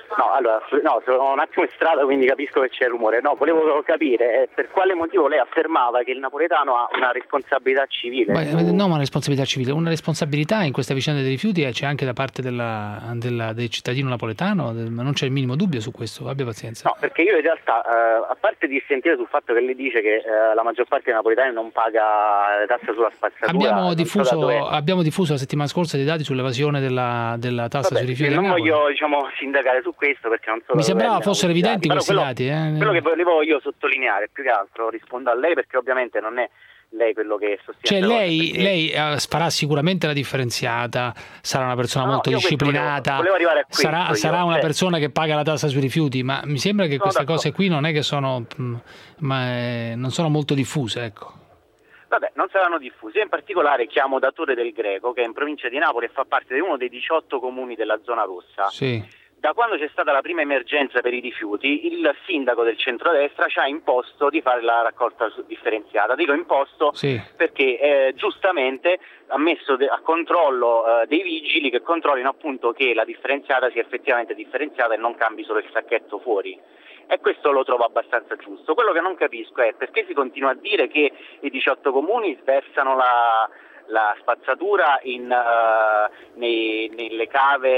No, allora, no, sono un attimo in strada, quindi capisco che c'è rumore. No, volevo capire per quale motivo lei affermava che il napoletano ha una responsabilità civile. Beh, no, ma una responsabilità civile, una responsabilità in questa vicenda dei rifiuti c'è anche da parte della, della, del cittadino napoletano, ma non c'è il minimo dubbio su questo, abbia pazienza. No, perché io in realtà, eh, a parte di sentire sul fatto che lei dice che eh, la maggior parte dei napoletani non paga tassa sulla spazzatura. Abbiamo diffuso, so abbiamo diffuso la settimana scorsa dei dati sull'evasione della, della tassa Vabbè, sui rifiuti. Non voglio, diciamo, sindacare su questo perché non so. Mi sembrava fossero evidenti questi quello, dati. Eh. Quello che volevo io sottolineare, più che altro, rispondo a lei perché ovviamente non è lei quello che sostiene. Cioè lei, perché... lei uh, farà sicuramente la differenziata, sarà una persona no, molto disciplinata, volevo, volevo questo, sarà, sarà una cioè... persona che paga la tassa sui rifiuti, ma mi sembra che no, queste d'accordo. cose qui non è che sono, mh, ma è, non sono molto diffuse, ecco. Vabbè, non saranno diffusi. Io in particolare chiamo da Torre del Greco, che è in provincia di Napoli e fa parte di uno dei diciotto comuni della zona rossa. Sì. Da quando c'è stata la prima emergenza per i rifiuti, il sindaco del centrodestra ci ha imposto di fare la raccolta differenziata. Dico imposto sì. perché eh, giustamente ha messo a controllo eh, dei vigili che controllino appunto che la differenziata sia effettivamente differenziata e non cambi solo il sacchetto fuori. E questo lo trovo abbastanza giusto. Quello che non capisco è perché si continua a dire che i diciotto comuni sversano la, la spazzatura in, uh, nei, nelle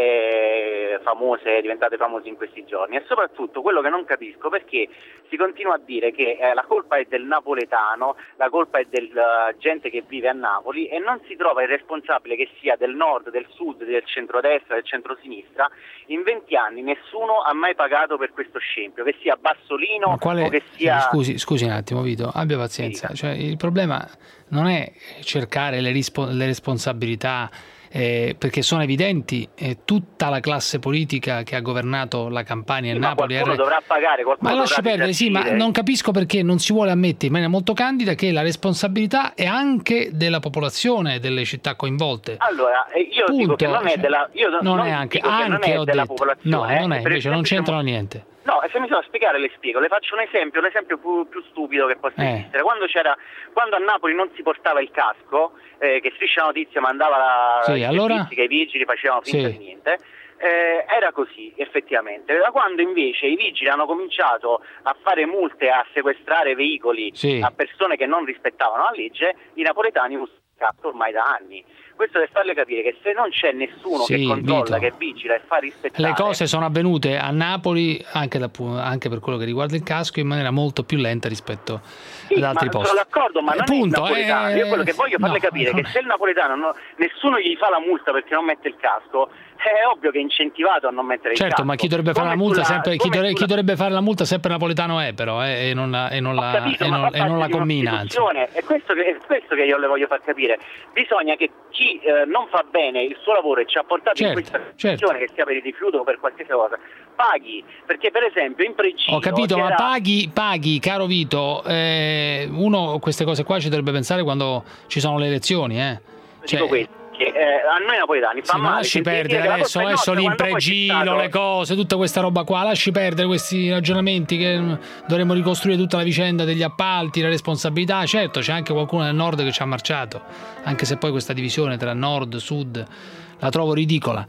cave famose, diventate famose in questi giorni, e soprattutto quello che non capisco perché si continua a dire che eh, la colpa è del napoletano, la colpa è della uh, gente che vive a Napoli e non si trova il responsabile che sia del nord, del sud, del centrodestra, del centrosinistra. In venti anni nessuno ha mai pagato per questo scempio, che sia Bassolino quale... o che sia... Scusi, scusi un attimo Vito, abbia pazienza, cioè, il problema non è cercare le, rispo... le responsabilità eh, perché sono evidenti, eh, tutta la classe politica che ha governato la Campania e sì, Napoli ma qualcuno dovrà pagare, qualcuno ma lascia dovrà perdere, sì, ma non capisco perché non si vuole ammettere in maniera molto candida che la responsabilità è anche della popolazione, delle città coinvolte. Allora, io Punto. dico che non è della io non, non è anche, dico che anche non è ho della detto. popolazione, No, non è, per invece non c'entrano siamo... niente. No, e se mi so a spiegare le spiego, le faccio un esempio, l'esempio più, più stupido che possa eh. esistere. Quando c'era quando a Napoli non si portava il casco, eh, che Striscia Notizia mandava la sì, allora... che i vigili facevano finta sì. di niente. Eh, era così effettivamente. Da quando invece i vigili hanno cominciato a fare multe, a sequestrare veicoli sì. a persone che non rispettavano la legge, i napoletani usano il casco ormai da anni. Questo per farle capire che se non c'è nessuno sì, che controlla, Vito. che vigila e fa rispettare... Le cose sono avvenute a Napoli, anche, da, anche per quello che riguarda il casco, in maniera molto più lenta rispetto sì, ad altri ma posti. Sono d'accordo, ma non Punto, è il napoletano. eh, Io quello che voglio farle no, capire è che no. se il napoletano no, nessuno gli fa la multa perché non mette il casco, è ovvio che è incentivato a non mettere certo, il casco. ma chi dovrebbe fare come la multa sulla, sempre, chi, dovrebbe, sulla... chi dovrebbe fare la multa sempre napoletano è però eh, e non la, e non la, capito, e non, e non la commina. È questo, che, è questo che io le voglio far capire. Bisogna che chi eh, non fa bene il suo lavoro e ci ha portato certo, in questa situazione, certo. che sia per il rifiuto o per qualsiasi cosa, paghi, perché per esempio in Pregino ho capito, c'era... ma paghi, paghi caro Vito, eh, uno queste cose qua ci dovrebbe pensare quando ci sono le elezioni, eh. Dico cioè, questo. Che, eh, a noi napoletani fa sì, male. lasci perdere adesso, adesso l'impregino, stato... le cose, tutta questa roba qua, lasci perdere questi ragionamenti che dovremmo ricostruire tutta la vicenda degli appalti, la responsabilità. Certo, c'è anche qualcuno del nord che ci ha marciato, anche se poi questa divisione tra nord e sud la trovo ridicola.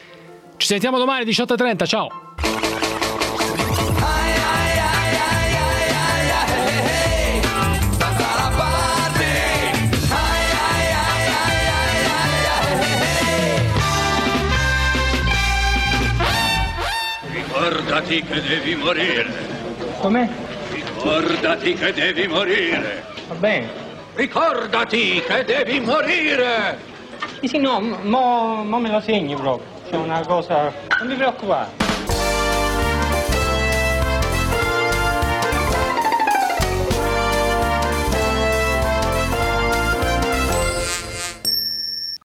Ci sentiamo domani diciotto e trenta, ciao. Ricordati che devi morire. Come? Ricordati che devi morire. Va bene. Ricordati che devi morire. Sì, sì, no, mo, mo me lo segni proprio. C'è una cosa... Non ti preoccupare.